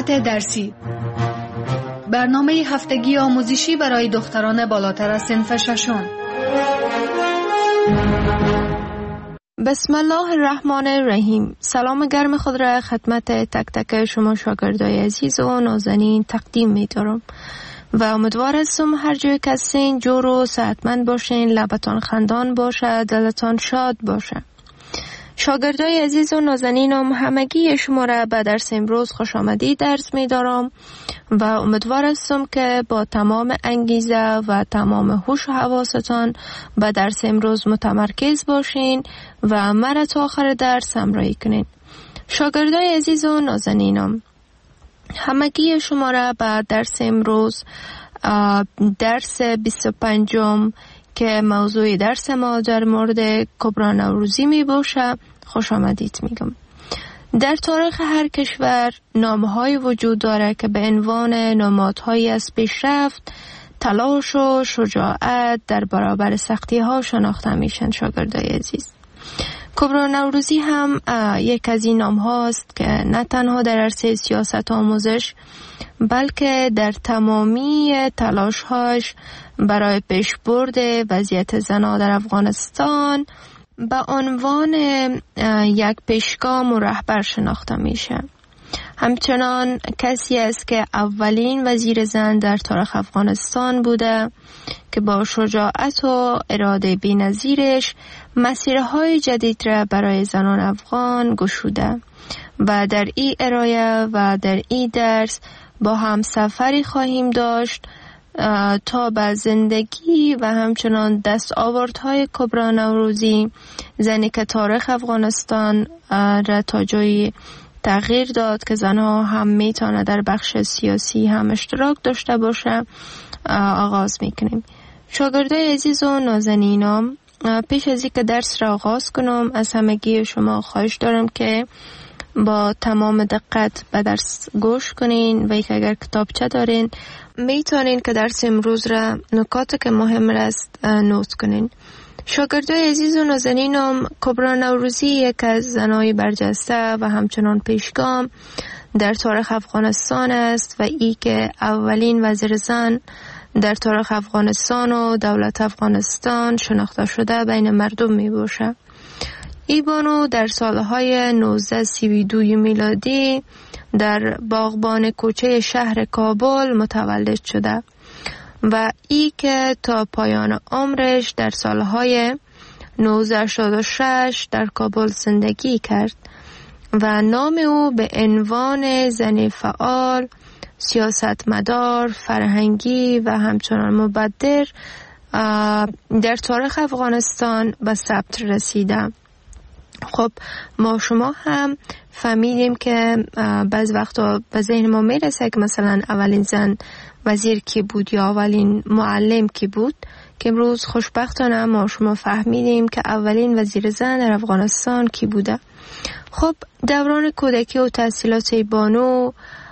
ساعت درسی، برنامه هفتگی آموزشی برای دختران بالاتر از صنف ششم. بسم الله الرحمن الرحیم. سلام گرم خود را خدمت تک تک شما شاگردای عزیز و نازنین تقدیم می دارم و امیدوار هستم هر جای که هستین جور و صحتمند باشین، لبتان خندان باشه، دلتان شاد باشه. شاگردای عزیز و نازنینم، همگی شما را به درس امروز خوش آمدید درس می دارم و امیدوار هستم که با تمام انگیزه و تمام هوش و حواستان به درس امروز متمرکز باشین و مرا تا آخر درس همراهی کنین. شاگردای عزیز و نازنینم، همگی شما را به درس امروز، درس 25 که موضوع درس ما در مورد کبری نوروزی می باشه خوش آمدید میگم. در تاریخ هر کشور نام‌های وجود داره که به عنوان نمادهایی از پیشرفت، تلاش و شجاعت در برابر سختی‌ها شناخته میشن. شاگردای عزیز، کبری نوروزی هم یک از این نام‌هاست که نه تنها در عرصه سیاست آموزش بلکه در تمامی تلاش‌هاش برای پیشبرد وضعیت زنان در افغانستان به عنوان یک پیشگام و رهبر شناخته میشه. همچنان کسی است که اولین وزیر زن در تاریخ افغانستان بوده که با شجاعت و اراده بی‌نظیرش مسیرهای جدید را برای زنان افغان گشوده و در این ارائه و در این درس با هم سفری خواهیم داشت تا به زندگی و همچنان دستاوردهای کبری نوروزی، زنی که تاریخ افغانستان را تا جایی تغییر داد که زنها هم میتونه در بخش سیاسی هم اشتراک داشته باشه، آغاز میکنیم. شاگردای عزیز و نازنینم، پیش از اینکه درس را آغاز کنم از همگی شما خواهش دارم که با تمام دقت به درس گوش کنین و اگر کتابچه دارین میتونین که درس امروز را نکاتی که مهم است نوت کنین. شاگردای عزیز و نازنینم، کبری نوروزی یک از زنای برجسته و همچنان پیشگام در تاریخ افغانستان است و ای که اولین وزیر زن در تاریخ افغانستان و دولت افغانستان شناخته شده بین مردم می باشه. ای بانو در سالهای 1932 میلادی در باغبان کوچه شهر کابل متولد شده و ای که تا پایان عمرش در سالهای 1986 در کابل زندگی کرد و نام او به عنوان زن فعال، سیاستمدار، فرهنگی و همچنان مبدر در تاریخ افغانستان به ثبت رسیده. خب ما شما هم فهمیدیم که بعض وقتا به ذهن ما میرسه که مثلا اولین زن وزیر کی بود یا اولین معلم کی بود، که امروز خوشبختانه ما شما فهمیدیم که اولین وزیر زن در افغانستان کی بوده. خب دوران کودکی و تحصیلات بانو،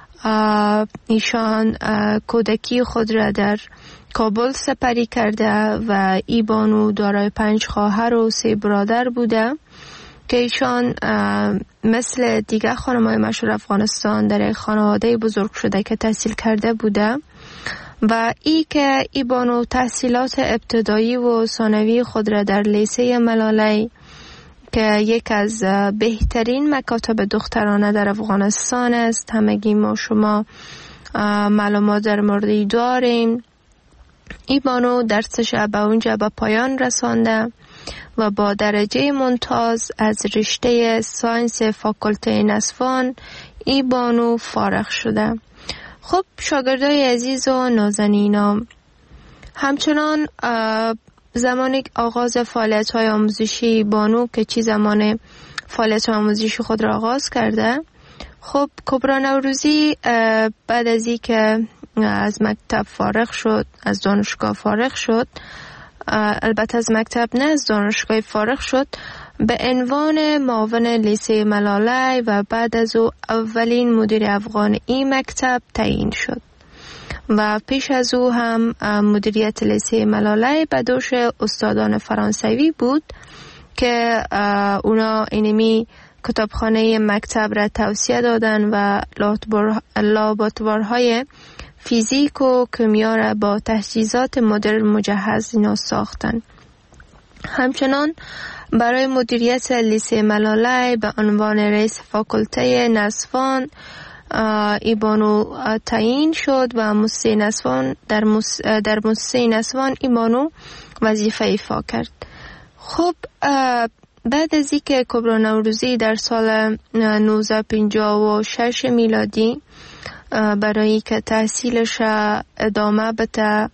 ایشان کودکی خود را در کابل سپری کرده و ای بانو دارای 5 خواهر و 3 برادر بوده که ایشان مثل دیگر خانم‌های مشهور افغانستان در یک خانواده بزرگ شده که تحصیل کرده بوده و ای که ای بانو تحصیلات ابتدایی و ثانوی خود را در لیسه ملالی که یک از بهترین مکاتب دخترانه در افغانستان است، همگی ما شما معلومات در موردی داریم، ای بانو درسش به اونجا به پایان رسانده و با درجه ممتاز از رشته ساینس فاکولته نسوان ای بانو فارغ شده. خب شاگردای عزیز و نازنینم، همچنان زمان آغاز فعالیت‌های آموزشی بانو که چی زمان فعالیت آموزشی خود را آغاز کرده، خب کبری نوروزی بعد از این که از مکتب فارغ شد، از دانشگاه فارغ شد، البته از مکتب نه از دانشگاه فارغ شد، به عنوان معاون لیسه ملالی و بعد از او اولین مدیر افغان این مکتب تعیین شد و پیش از او هم مدیریت لیسه ملالی به دوش استادان فرانسوی بود که اونا اینمی کتابخانه مکتب را توسعه دادن و لابراتوارهای فیزیک و کیمیا را با تجهیزات مدرن مجهز ساختند. همچنان برای مدیریت لیسه ملاله به عنوان رئیس فاکولته نسوان ایبانو تعیین شد و موسسه نسوان در موسسه نسوان ایبانو وظیفه ایفا کرد. خب بعد از اینکه کبرا نوروزی در سال 1956 میلادی برای که تحصیلش ادامه بده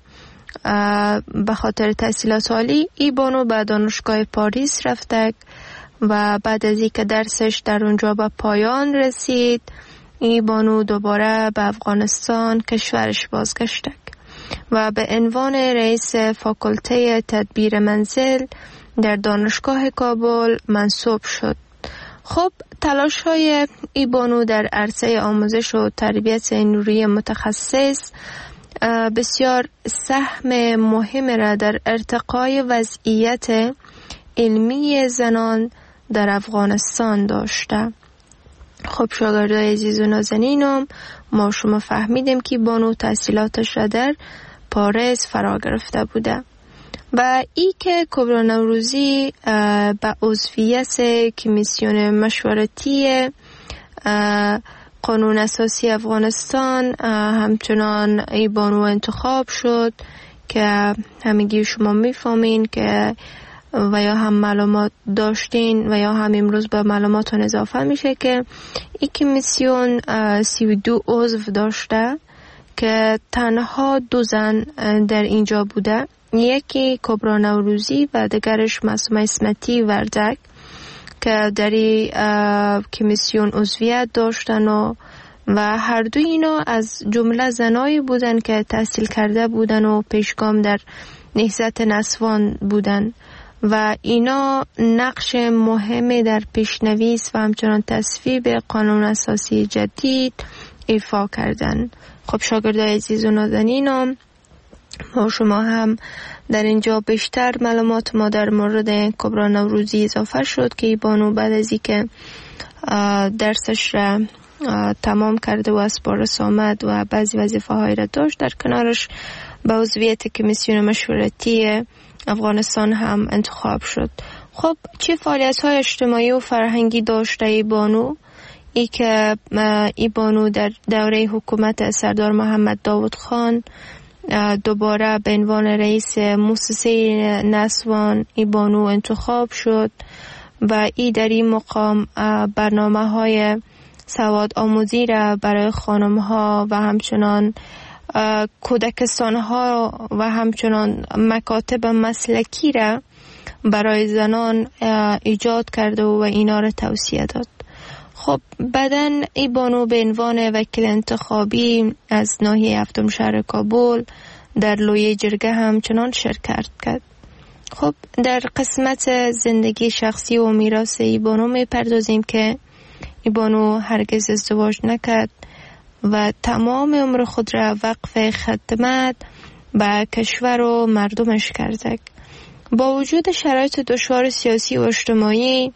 به خاطر تحصیلات عالی، ایبانو به دانشگاه پاریس رفته و بعد از اینکه درسش در اونجا به پایان رسید، ایبانو دوباره به افغانستان کشورش بازگشته و به عنوان رئیس فاکولته تدبیر منزل در دانشگاه کابل منصوب شد. خب تلاش های ایبانو در عرصه آموزش و تربیت نوری متخصص بسیار سهم مهم را در ارتقای وضعیت علمی زنان در افغانستان داشته. خب شاگردای عزیز و نازنینم، ما شما فهمیدیم که بانو تحصیلاتش را در پاریس فرا گرفته بوده و ای که کبرا نوروزی به عضویت کمیسیون مشورتی قانون اساسی افغانستان همچنان ای بانو انتخاب شد که همگی شما میفهمین که و یا هم معلومات داشتین و یا هم امروز به معلوماتون اضافه میشه که این کمیسیون 32 عضو داشته که تنها 2 زن در اینجا بوده، یکی کبرا نوروزی و دیگرش معصومه اسمتی وردک که در کمیسیون عضویت داشتن و هر دو اینا از جمله زنایی بودن که تحصیل کرده بودن و پیشگام در نهضت نسوان بودن و اینا نقش مهمی در پیشنویس و همچنان تصویب قانون اساسی جدید ایفا کردن. خب شاگردای عزیز و نازنینم، ما شما هم در اینجا بیشتر معلومات ما در مورد کبرا نوروزی اضافه شد که بانو بعد از اینکه درسش را تمام کرده و از پاریس آمد و بعضی وظیفه های را داشت، در کنارش به عضویت کمیسیون مشورتی افغانستان هم انتخاب شد. خب چه فعالیت های اجتماعی و فرهنگی داشته ای بانو؟ ای که ای بانو در دوره حکومت سردار محمد داود خان دوباره به عنوان رئیس موسسه نسوان ای بانو انتخاب شد و ای در این مقام برنامه های سواد آموزی را برای خانم ها و همچنان کودکستان ها و همچنان مکاتب مسلکی را برای زنان ایجاد کرده و اینا را توصیه داد. خب بعدن ای بانو به عنوان وکیل انتخابی از ناحیه 7 شهر کابل در لویه جرگه همچنان شرکت کرد. خب در قسمت زندگی شخصی و میراث ای بانو میپردازیم که ای بانو هرگز ازدواج نکرد و تمام عمر خود را وقف خدمت به کشور و مردمش کرده. با وجود شرایط دشوار سیاسی و اجتماعی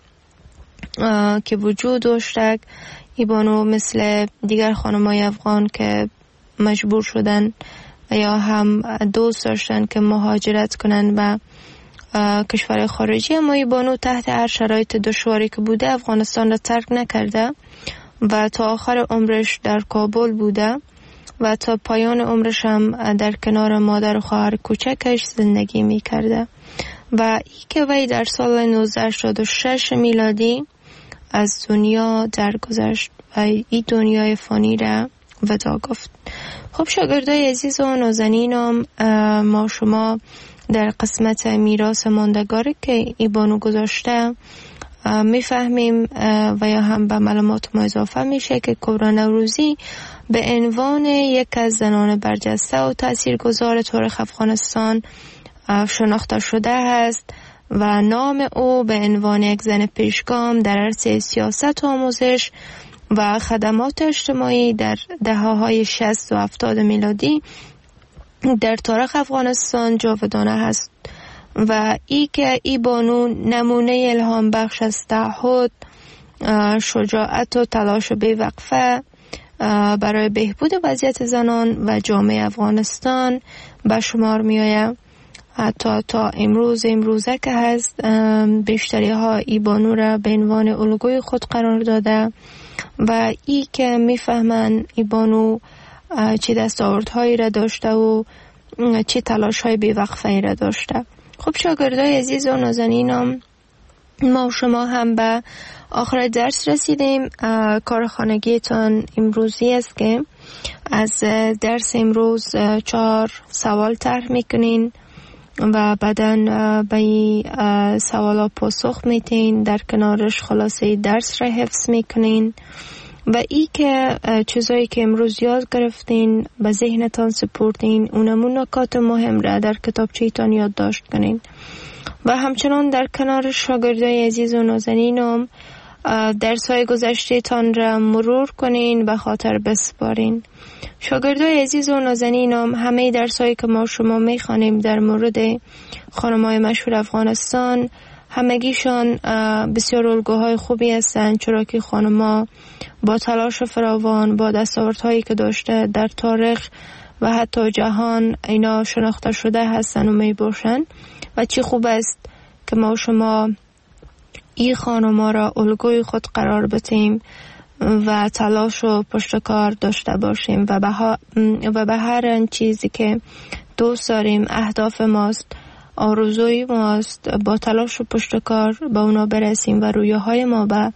که وجود داشته، ای بانو مثل دیگر خانمای افغان که مجبور شدن یا هم دوست داشتن که مهاجرت کنن و کشور خارجی، اما ای بانو تحت هر شرایط دشواری که بوده افغانستان را ترک نکرده و تا آخر عمرش در کابل بوده و تا پایان عمرش هم در کنار مادر و خواهر کوچکش زندگی می کرده و ای که وی در سال 1986 میلادی از دنیا درگذشت و این دنیای فانی را وداع گفت. خب شاگردای عزیز و نازنینم، ما شما در قسمت میراث ماندگاری که ای بانو گذاشته میفهمیم و یا هم به معلومات ما اضافه میشه که کبرا نوروزی به عنوان یک از زنان برجسته و تاثیرگذار تاریخ افغانستان شناخته شده است و نام او به عنوان یک زن پیشگام در عرصه سیاست و آموزش و خدمات اجتماعی در دهه‌های 60 و 70 میلادی در تاریخ افغانستان جاودانه است و ای که ای بانو نمونه الهام بخش از تعهد شجاعت و تلاش بی‌وقفه برای بهبود وضعیت زنان و جامعه افغانستان به شمار می آید. حتی تا امروزه که هست بیشتری ها ای بانو را به عنوان الگوی خود قرار داده و ای که می فهمن ای بانو چه دستاوردهایی را داشته و چه تلاش های بی‌وقفه را داشته. خب شاگردای عزیز و نازنینم، ما و شما هم به آخر درس رسیدیم. کار خانگیتان امروزی است که از درس امروز 4 سوال طرح میکنین و بعداً به این سوالا پاسخ میتین، در کنارش خلاصه درس را حفظ میکنین و ای که چیزایی که امروز یاد گرفتین به ذهنتان سپردین، اونمون نکات مهم را در کتابچه‌تان یادداشت کنین و همچنان در کنار شاگردای عزیز و نازنینم درس‌های گذشته تان را مرور کنین، به خاطر بسپارین. شاگردای عزیز و نازنینم، همه درس‌هایی که ما شما می‌خوانیم در مورد خانم‌های مشهور افغانستان، همگیشان بسیار الگوهای خوبی هستند، چرا که خانم‌ها با تلاش فراوان، با دستاوردهایی که داشته در تاریخ و حتی جهان اینا شناخته شده هستند و میباشن و چی خوب است که ما شما این خانم‌ها را الگوی خود قرار بدیم و تلاش و پشتکار داشته باشیم و به هر چیزی که دوست داریم، اهداف ماست، آرزوی ماست، با تلاش و پشتکار به اونا برسیم و رویاهای ما به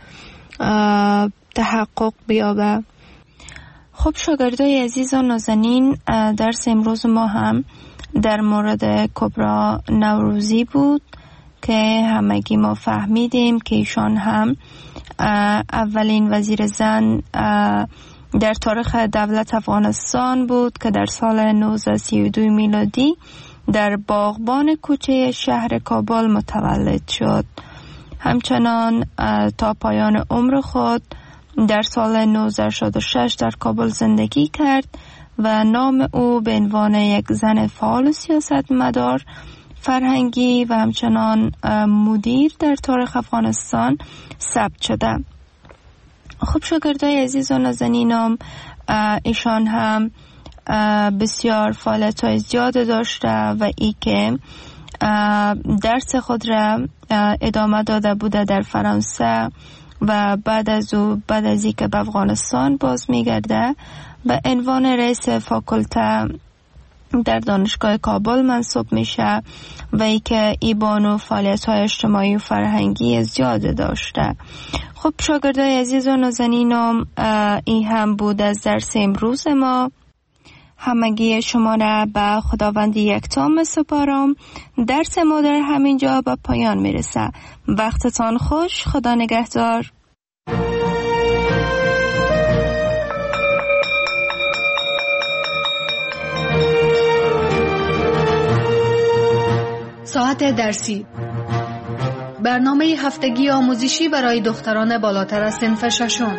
تحقق بیابه. خب شاگردای عزیز و نازنین، درس امروز ما هم در مورد کبرا نوروزی بود که همگی ما فهمیدیم که ایشان هم اولین وزیر زن در تاریخ دولت افغانستان بود که در سال 1932 میلادی در باغبان کوچه شهر کابل متولد شد. همچنان تا پایان عمر خود در سال 1966 در کابل زندگی کرد و نام او به عنوان یک زن فعال سیاستمدار فرهنگی و همچنان مدیر در تاریخ افغانستان ثبت شده. خب شاگردای عزیز و نازنینم، ایشان هم بسیار فعالیت‌های زیاد داشته و ای که درس خود را ادامه داده بوده در فرانسه و بعد از ای که به افغانستان باز میگرده به عنوان رئیس فاکولته در دانشگاه کابل منصوب میشه و ای که ای بانو فعالیت‌های اجتماعی و فرهنگی زیاد داشته. خب شاگردای عزیز و نازنینم، این هم بود از درس امروز ما. همگی شما را به خداوند یکتا می‌سپارم. درس ما در همینجا به پایان میرسه. وقتتان خوش. خدا نگهدار. ساعت درسی، برنامه هفتگی آموزشی برای دختران بالاتر از صنف ششم.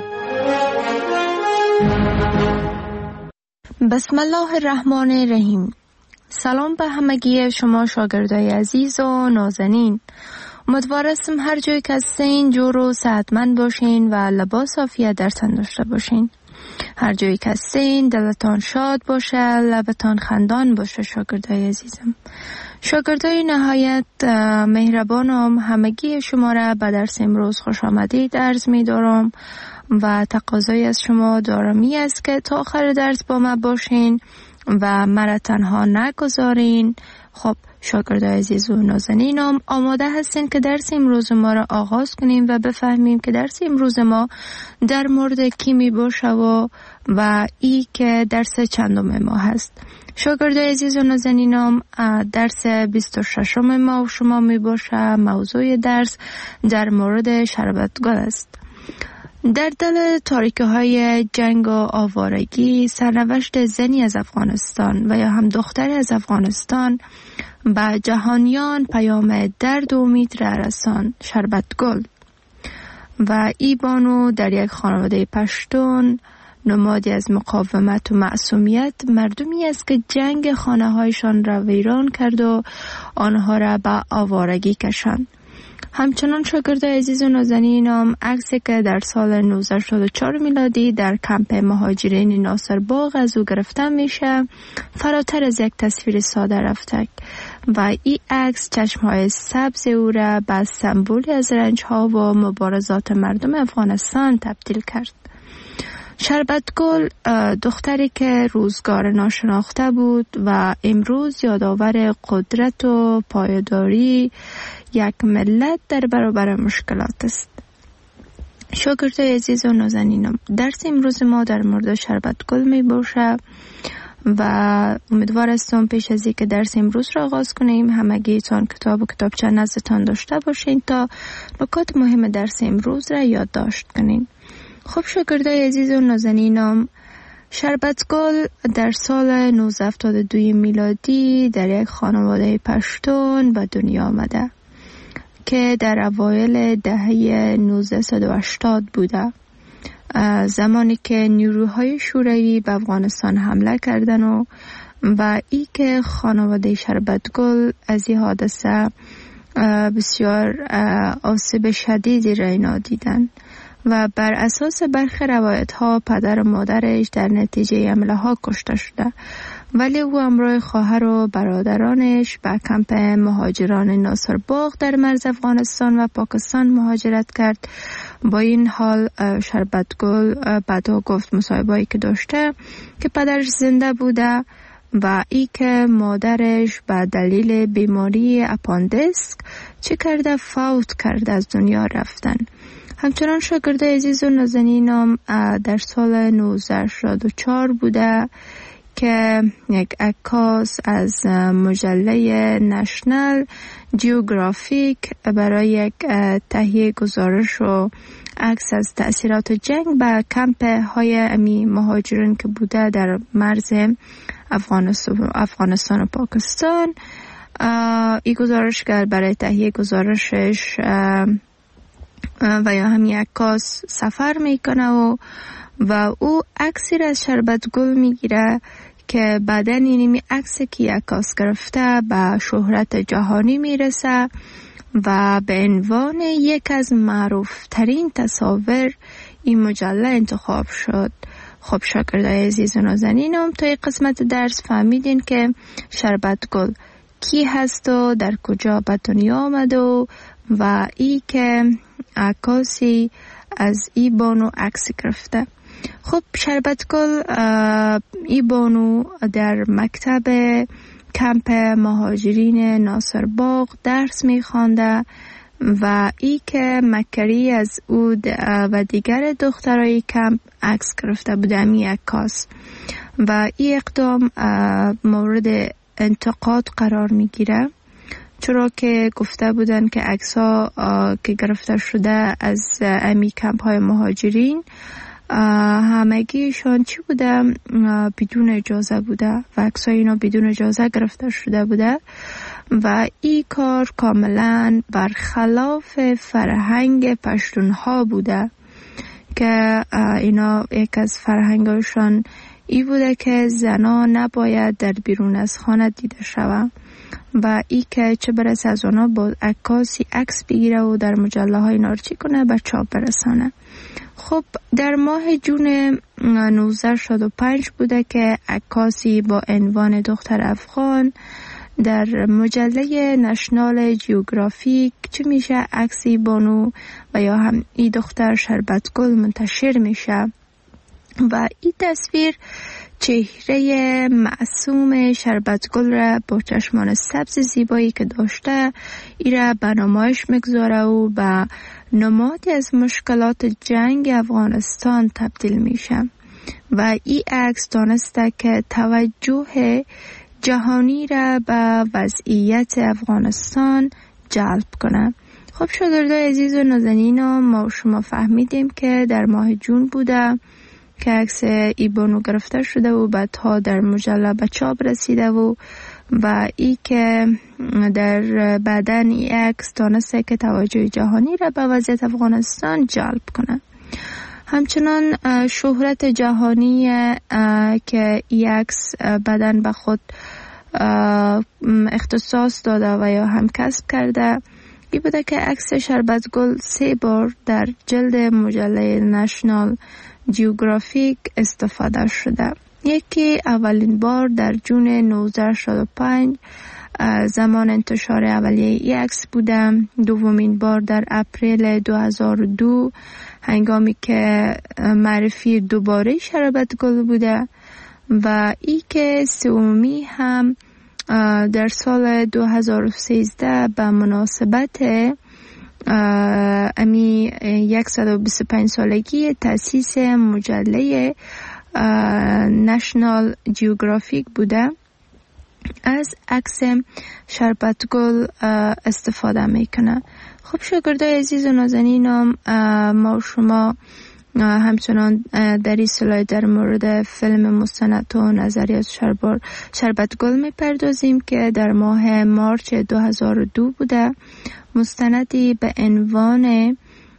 بسم الله الرحمن الرحیم. سلام به همگی شما شاگردای عزیز و نازنین. امیدوارم هر جای که هستین جور و صحتمند باشین و لباس عافیت در تن داشته باشین. هر جایی که هستین دلتان شاد باشه، لبتان خندان باشه. شاگردای عزیزم، شاگردای نهایت مهربانم، همگی شما را به درس امروز خوش آمدید عرض می دارم و تقاضایی از شما دارمی است که تا آخر درس با ما باشین و مرا تنها نگذارین. خب شاگردای عزیز و نازنینم، آماده هستین که درس امروز ما را آغاز کنیم و بفهمیم که درس امروز ما در مورد کی می باشه و ای که درس چندم ما هست. شاگردای عزیز و نازنینم، درس 26 ما و شما می باشه. موضوع درس در مورد شربتگل است. در دل تاریکی های جنگ و آوارگی، سرنوشت زنی از افغانستان و یا هم دختری از افغانستان به جهانیان پیام درد و امید را رساند. شربتگل و ای بانو در یک خانواده پشتون، نمادی از مقاومت و معصومیت، مردمی است که جنگ خانه هایشان را ویران کرد و آنها را به آوارگی کشاند. همچنان شاگردای عزیز و نازنینم، عکسی که در سال 1984 میلادی در کمپ مهاجرین ناصر باغ از او گرفته میشه فراتر از یک تصویر ساده رفته و این عکس چشمهای سبز او را به سمبولی از رنجها و مبارزات مردم افغانستان تبدیل کرد. شربتگل دختری که روزگار ناشناخته بود و امروز یادآور قدرت و پایداری یک ملت در برابر مشکلات است. شاگردای عزیز و نازنینم، درس امروز ما در مورد شربتگل می باشه و امیدوار هستم پیش از اینکه درس امروز را آغاز کنیم همگیتان کتاب و کتابچه نزدتان داشته باشین تا نکات مهم درس امروز را یادداشت کنین. خب شاگردای عزیز و نازنینم، شربتگل در سال 1972 میلادی در یک خانواده پشتون به دنیا آمده که در اوایل دهه 1980 بوده، زمانی که نیروهای شوروی به افغانستان حمله کردن و ای که خانواده شربتگل از این حادثه بسیار آسیب شدیدی را اینا دیدن و بر اساس برخی روایت ها پدر و مادرش در نتیجه حمله ها کشته شده، ولی او همراه خواهر و برادرانش به کمپ مهاجران ناصر باغ در مرز افغانستان و پاکستان مهاجرت کرد. با این حال شربتگل بعدا گفت مصاحبه‌ای که داشته که پدرش زنده بوده و ای که مادرش به دلیل بیماری اپاندیسک چه کرده فوت کرده از دنیا رفتن. همچنان شاگردای عزیز و نازنینم در سال 1984 بوده که یک عکاس از مجله نشنل جیوگرافیک برای یک تهیه گزارش و عکس از تأثیرات جنگ به کمپ های امی مهاجرین که بوده در مرز افغانستان و پاکستان، این گزارشگر برای تهیه گزارشش و یا همین عکاس سفر میکنه و او عکسی را از شربتگل میگیره که بعداً اینمی عکسی که عکاس گرفته به شهرت جهانی میرسه و به عنوان یک از معروف ترین تصاویر این مجله انتخاب شد. خب شاگردای عزیز و نازنینم، تا این قسمت درس فهمیدین که شربتگل کی هست و در کجا به دنیا آمد و ای که عکاسی از ای بانو عکس گرفته. خب شربتگل ای بانو در مکتب کمپ مهاجرین ناصر باغ درس میخوانده و ای که مکری از او و دیگر دخترای کمپ عکس گرفته بوده می عکاس و این اقدام مورد انتقاد قرار میگیره، چرا که گفته بودن که عکس‌ها که گرفته شده از امی کمپ های مهاجرین همگیشان چی بوده؟ بدون اجازه بوده و عکس‌های اینا بدون اجازه گرفته شده بوده و این کار کاملا برخلاف فرهنگ پشتونها بوده که اینا یک از فرهنگشان ای بوده که زنان نباید در بیرون از خانه دیده شوند و ای که چه برسه از اونا با عکاسی عکس بگیره و در مجله های نارچی کنه به چاپ برسانه. خب در ماه جون 1965 بوده که عکاسی با عنوان دختر افغان در مجله نشنال جیوگرافیک چه میشه عکسی بانو و یا هم ای دختر شربتگل منتشر میشه و این تصویر چهره معصوم شربتگل را با چشمان سبز زیبایی که داشته ای را به نمایش میگذاره و به نمادی از مشکلات جنگ افغانستان تبدیل میشه و این عکس دانسته که توجه جهانی را به وضعیت افغانستان جلب کنه. خب شاگردای عزیز و نازنینم، ما شما فهمیدیم که در ماه جون بوده که عکس ای بانو گرفته شده و بعدها در مجله به چاپ رسیده و ای که در بعدن ای عکس دانسته که توجه جهانی را به وضعیت افغانستان جلب کنه. همچنان شهرت جهانی که ای عکس بعدن به خود اختصاص داده و یا هم کسب کرده این بوده که عکس شربت گل 3 بار در جلد مجله نشنال جیوگرافیک استفاده شده. یکی اولین بار در جون 1965 زمان انتشار اولیه این عکس بوده. دومین بار در اپریل 2002 هنگامی که معرفی دوباره شربت گل بوده و ای که سومی هم در سال 2013 به مناسبت امی 125 سالگی تأسیس مجله نشنال جیوگرافیک بوده. از عکس شربت گل استفاده میکنه. خب شاگردای عزیز و نازنینم، ما شما همچنان در این سلاید در مورد فیلم مستند و نظریات شربت گل میپردازیم که در ماه مارچ 2002 بوده. مستندی به عنوان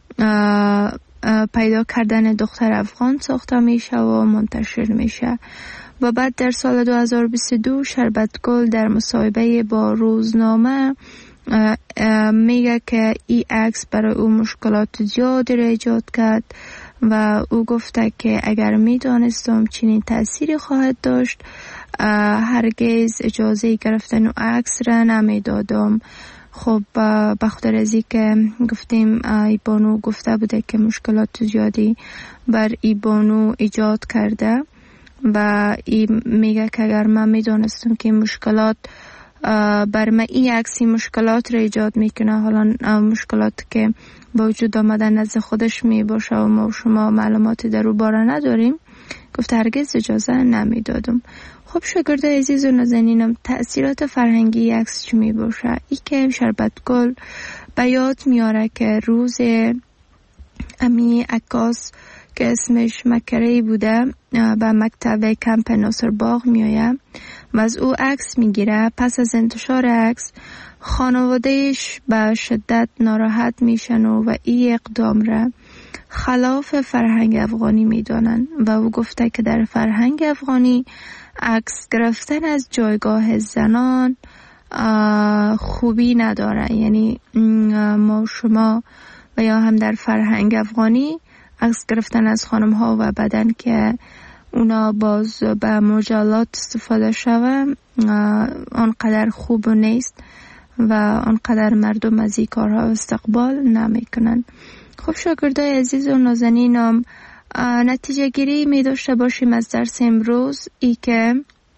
پیدا کردن دختر افغان ساخته میشه و منتشر میشه و بعد در سال 2022 شربت گل در مصاحبه با روزنامه میگه که این عکس برای او مشکلات زیادی را ایجاد کرد و او گفته که اگر میدانستم چنین تأثیری خواهد داشت هرگز اجازه گرفتن او عکس را نمیدادم. خب بخاطر از این که گفتیم ای بانو گفته بوده که مشکلات زیادی بر ای بانو ایجاد کرده و این میگه که اگر من میدانستم که مشکلات بر من این عکسی مشکلات را ایجاد میکنه، حالا مشکلات که با وجود آمدن نزد خودش می باشه و ما شما معلوماتی در او باره نداریم، گفت هرگز اجازه نمیدادم. خب شاگردای عزیز و نازنینم، تأثیرات فرهنگی عکس چی می باشه؟ ای که شربت گل به یاد میاره که روز امی عکاس که اسمش مکری بوده به مکتب کمپ ناصر باغ میآید و از او عکس میگیره. پس از انتشار عکس خانوادهش به شدت ناراحت میشن و این اقدام را خلاف فرهنگ افغانی میدانن و او گفته که در فرهنگ افغانی عکس گرفتن از جایگاه زنان خوبی نداره. یعنی ما شما و یا هم در فرهنگ افغانی عکس گرفتن از خانم ها و بدن که اونا باز به مجلات استفاده شوه آنقدر خوب نیست و آنقدر مردم از این کارها استقبال نمی کنن. خب شاگردای عزیز و نازنینم، نتیجه گیری می داشته باشیم از درس امروز ای که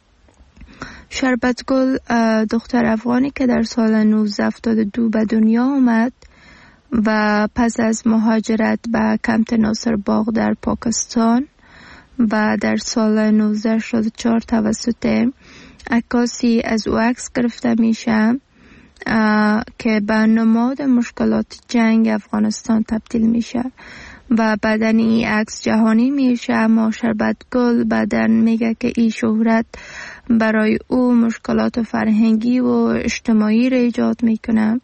شربت گل دختر افغانی که در سال 1972 به دنیا آمد و پس از مهاجرت به کمپ ناصر باغ در پاکستان و در سال 1964 توسط عکاسی از او عکس گرفته میشه که به نماد مشکلات جنگ افغانستان تبدیل میشه و بعدن این عکس جهانی میشه. اما شربت گل بعدن میگه که این شهرت برای او مشکلات فرهنگی و اجتماعی را ایجاد میکنه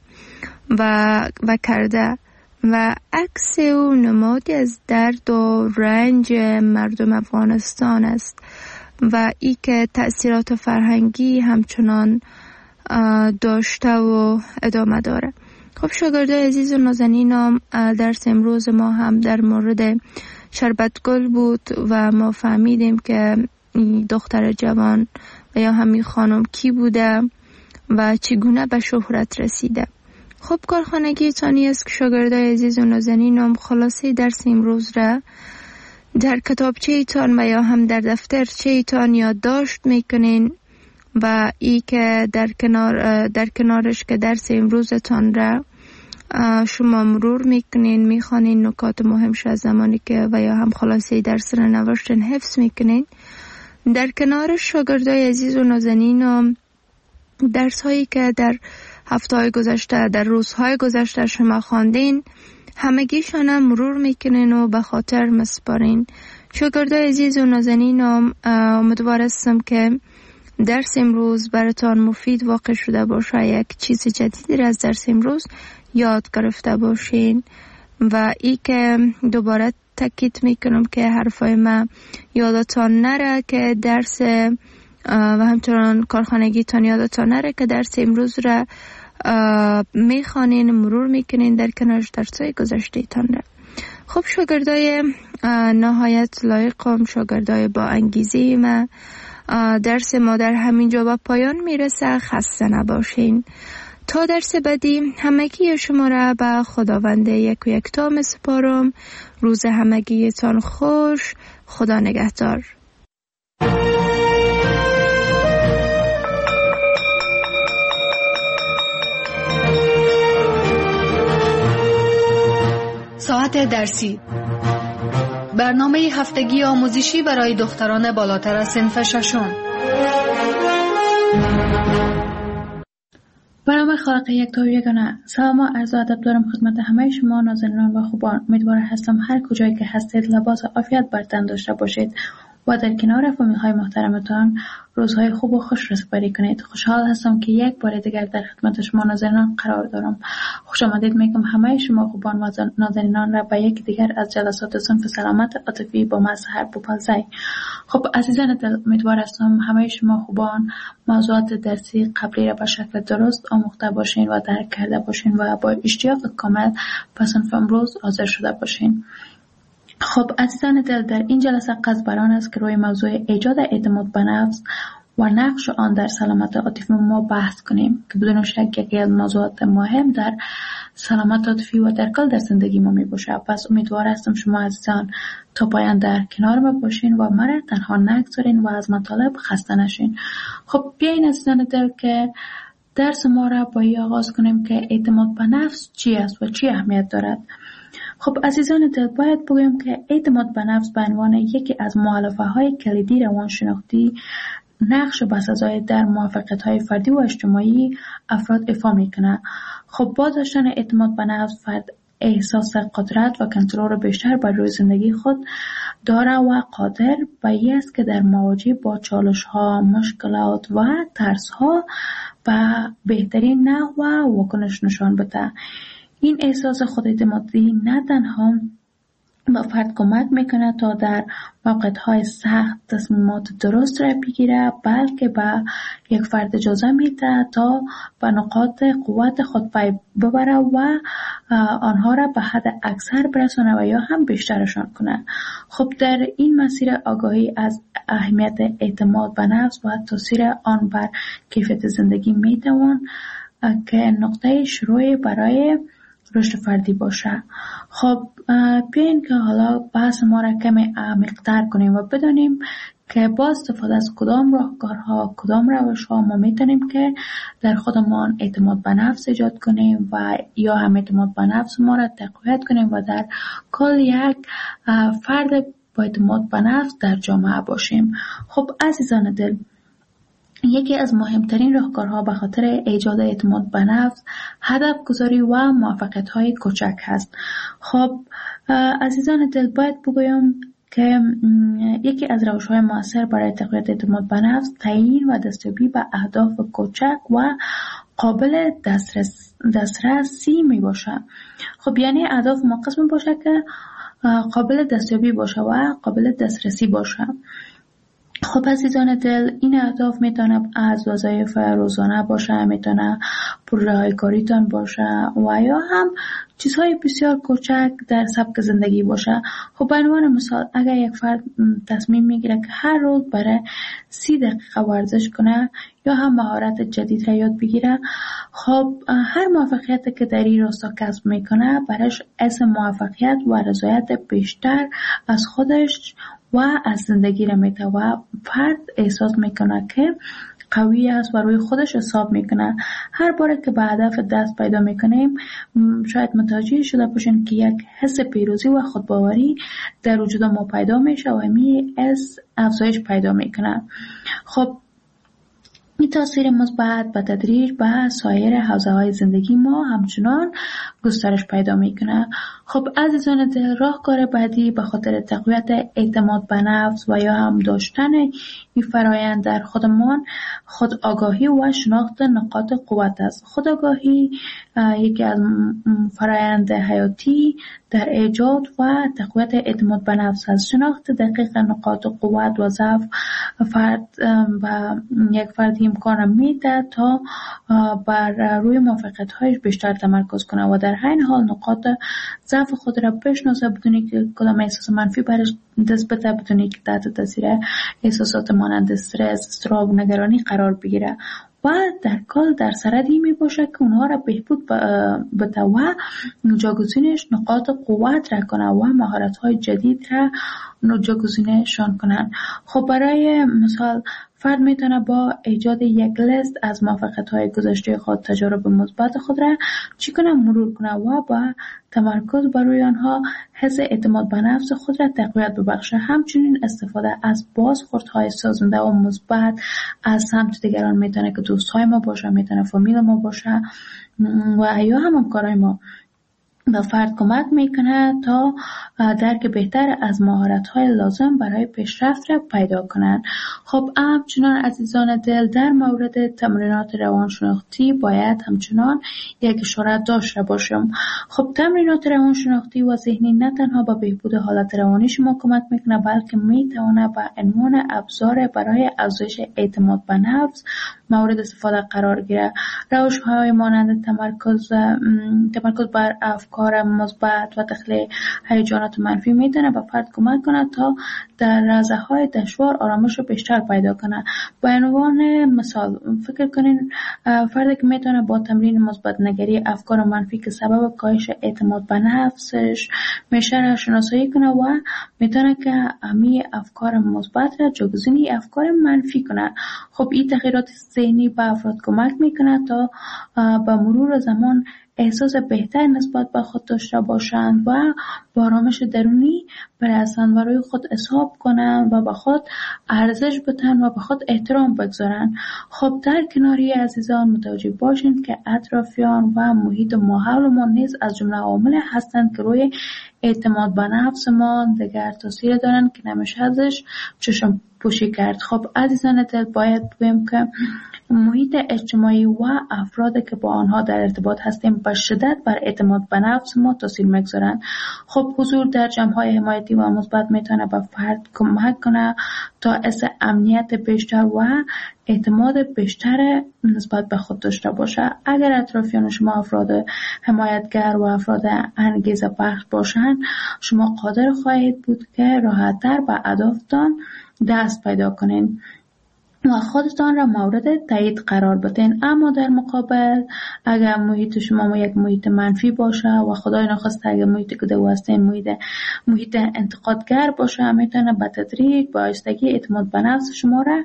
و کرده و عکس او نمادی از درد و رنج مردم افغانستان است و ای که تأثیرات فرهنگی همچنان داشته و ادامه داره. خب شاگردای عزیز و نازنینم، درس امروز ما هم در مورد شربت گل بود و ما فهمیدیم که دختر جوان و یا همین خانم کی بوده و چگونه به شهرت رسیده. خب کارخانگی تانی است که شاگردای عزیز و نازنینم خلاصه درس امروز را در کتابچه ایتان و یا هم در دفترچه ایتان یادداشت میکنین و ای که در کنارش که درس امروزتان را شما مرور میکنین، میخوانین نکات مهمش از زمانی که و یا هم خلاصه درس را نوشتن حفظ میکنین. در کنارش شاگردای عزیز و نازنینم درس هایی که در هفته‌های گذشته در روزهای گذشته شما خواندین همگیشان هم مرور میکنین و به خاطر مسپارین. شاگردای عزیز و نازنینم، امیدوار هستم که درس امروز براتان مفید واقع شده باشه، یک چیز جدیدی را از درس امروز یاد گرفته باشین و ای که دوباره تاکید میکنم که حرفای من یادتان نره که درس و همچنان کارخانگیتان یادتان نره که درس امروز را میخوانین، مرور میکنین در کنارش درسای گذشته تان را. خب شاگردای نهایت لایقم، شاگردای با انگیزه ما، درس ما در همینجا به پایان میرسه. خسته نباشین. تا درس بعدی همگی شما را به خداوند یک و یکتا میسپارم. روز همگیتان خوش. خدا نگهدار. ساعت درسی، برنامه هفتگی آموزشی برای دختران بالاتر از صنف ششم. برنامه خالق یک تا یگانه. سلام و عرض ادب دارم خدمت همه شما نازنینان و خوبان. امیدوار هستم هر کجایی که هستید لباس عافیت بر تن داشته باشید و در کنار فامیل های محترمتان روزهای خوب و خوش رسپاری کنید. خوشحال هستم که یک بار دیگر در خدمت شما نازنینان قرار دارم. خوش آمدید میگم همه شما خوبان و نازنینان را به یک دیگر از جلسات صنف سلامت عاطفی با مظهر بوپالزی. خب عزیزان دل، امیدوار هستم همه شما خوبان موضوعات درسی قبلی را به شکل درست آموخته باشین و درک کرده باشین و با اشتیاق کامل به صنف امروز حاضر شده باشین. خب عزیزان دل، در این جلسه قصد بر آن است که روی موضوع ایجاد اعتماد به نفس و نقش آن در سلامت عاطفی ما بحث کنیم که بدون شک یکی از موضوعات مهم در سلامت عاطفی و در کل در زندگی ما می باشه. پس امیدوار هستم شما عزیزان تا پایان در کنار ما باشین و مرا تنها نگذارین و از مطالب خسته نشین. خب بیاین عزیزان دل که درس ما را با این آغاز کنیم که اعتماد به نفس چی است و چی اهمیت دارد. خب عزیزان دل، باید بگویم که اعتماد به نفس به عنوان یکی از مؤلفه‌های کلیدی روانشناختی نقش بسزای در موفقیت‌های فردی و اجتماعی افراد ایفا می‌کند. خب با داشتن اعتماد به نفس فرد احساس قدرت و کنترل بیشتر بر روی زندگی خود داره و قادر به این است که در مواجهه با چالش‌ها، مشکلات و ترس‌ها به بهترین نحو واکنش نشان بده. این احساس خوداعتمادی نه تنها به فرد کمک میکنه تا در موقعیت‌های سخت تصمیمات درست را بگیره، بلکه به یک فرد اجازه میده تا به نقاط قوت خود پی ببره و آنها را به حد اکثر برسانه و یا هم بیشترشان کنه. خب در این مسیر آگاهی از اهمیت اعتماد به نفس و تاثیر آن بر کیفیت زندگی میتوان که نقطه شروع برای رشد فردی باشه. خب بیاین که حالا بحث ما را کمی عمیق‌تر کنیم و بدانیم که با استفاده از کدام راهکارها، کدام روش‌ها ما میتونیم که در خودمان اعتماد به نفس ایجاد کنیم و یا هم اعتماد به نفس ما را تقویت کنیم و در کل یک فرد با اعتماد به نفس در جامعه باشیم. خب عزیزان دل، یکی از مهمترین راهکارها به خاطر ایجاد اعتماد به نفس هدف گذاری و موفقیت‌های کوچک هست. خب عزیزان دل، باید بگویم که یکی از روش‌های مؤثر برای تقویت اعتماد به نفس تعیین و دستیابی به اهداف کوچک و قابل دسترسی می باشه. خب یعنی اهداف مقصد باشه که قابل دستیابی باشه و قابل دسترسی باشه. خب عزیزان دل، این اهداف میتونه از وظایف روزانه باشه، میتونه پروژه‌های کاریتان باشه و یا هم چیزهای بسیار کوچک در سبک زندگی باشه. خب به عنوان مثال اگر یک فرد تصمیم میگیره که هر روز برای 30 دقیقه ورزش کنه یا هم مهارت جدید را یاد بگیره، خب هر موفقیتی که در این راستا کسب میکنه برایش حس موفقیت و رضایت بیشتر از خودش و از زندگی را میده و فرد احساس میکنه که قوی است و روی خودش حساب میکنه. هر باره که به هدف دست پیدا میکنیم شاید متوجه شده باشین که یک حس پیروزی و خودباوری در وجود ما پیدا میشه و همین حس افزایش پیدا میکنه. خب این تاثیر مثبت به تدریج به سایر حوزه‌های زندگی ما همچنان گسترش پیدا میکنه. خب عزیزان دل، راهکار بعدی به خاطر تقویت اعتماد به نفس و یا هم داشتن این فرایند در خودمان خود آگاهی و شناخت نقاط قوت است. خود آگاهی یکی از فرایند حیاتی در ایجاد و تقویت اعتماد به نفس است. شناخت دقیق نقاط قوت و ضعف فرد و یک فردی امکان میده تا بر روی موفقیت‌هایش بیشتر تمرکز کنه و در عین حال نقاط ضعف خود را بشناسه بدون که کدام احساس منفی برش دست بده، بدون که تحت تاثیر احساسات مانند استرس، اضطراب و نگرانی قرار بگیره و در کل در سردی می باشه که اونها را بهبود بده و جاگزینش نقاط قوت را کنه و مهارت‌های جدید را جاگزینشان کنن. خب برای مثال فرد میتونه با ایجاد یک لیست از موفقیت‌های گذشته خود، تجارب مثبت خود را چی کنه مرور کنه و با تمرکز بر روی آنها حس اعتماد به نفس خود را تقویت ببخشه. همچنین استفاده از بازخوردهای سازنده و مثبت از سمت دیگران میتونه که دوستای ما باشه، میتونه فامیل ما باشه و یا هم همکارای ما به فرد کمک میکنه تا درک بهتر از مهارت‌های لازم برای پیشرفت را پیدا کنند. خب همچنان عزیزان دل در مورد تمرینات روانشناختی باید همچنان یک اشاره داشته باشم. خب تمرینات روانشناختی و ذهنی نه تنها به بهبود حالت روانی شما کمک میکنه بلکه میتونه به عنوان ابزار برای افزایش اعتماد به نفس مورد استفاده قرار گیره. روش‌های مانند تمرکز بر افکار مثبت و تخلیه هیجانات منفی میتونه به فرد کمک کنه تا در لحظه‌های دشوار آرامش رو بیشتر پیدا کنه. به عنوان مثال فکر کنین فردی که میتونه با تمرین مثبت نگری افکار منفی که سبب کاهش اعتماد به نفسش میشه را شناسایی کنه و میتونه که همه افکار مثبت را جایگزین افکار منفی کنه. خب این تغییرات ذهنی به افراد کمک میکنه تا با مرور زمان احساس بهتر نسبت به خود داشته باشند و با آرامش درونی برسند و روی خود حساب کنند و به خود ارزش بدن و به خود احترام بگذارند. خب در کناری عزیزان متوجه باشند که اطرافیان و محیط ماحول ما نیز از جمله عوامل هستند که روی اعتماد به نفس ما دیگر تاثیر دارند که نمیشه ازش چشم پوشی کرد. خب عزیزان دل باید بگویم که محیط اجتماعی و افرادی که با آنها در ارتباط هستیم به شدت بر اعتماد به نفس ما تاثیر میگذارند. خب حضور در جمع‌های حمایتی و مثبت میتونه به فرد کمک کنه تا حس امنیت بیشتر و اعتماد بیشتر نسبت به خود داشته باشه. اگر اطرافیان شما افراد حمایتگر و افراد انگیزه بخش باشند، شما قادر خواهید بود که راحت‌تر به اهدافتان دست پیدا کنین و خودتان را مورد تایید قرار بدین. اما در مقابل اگر محیط شما یک محیط منفی باشه و خدای نخواسته اگر محیط که دو هستین محیط انتقادگر باشه، میتونه به تدریج با آهستگی اعتماد به نفس شما را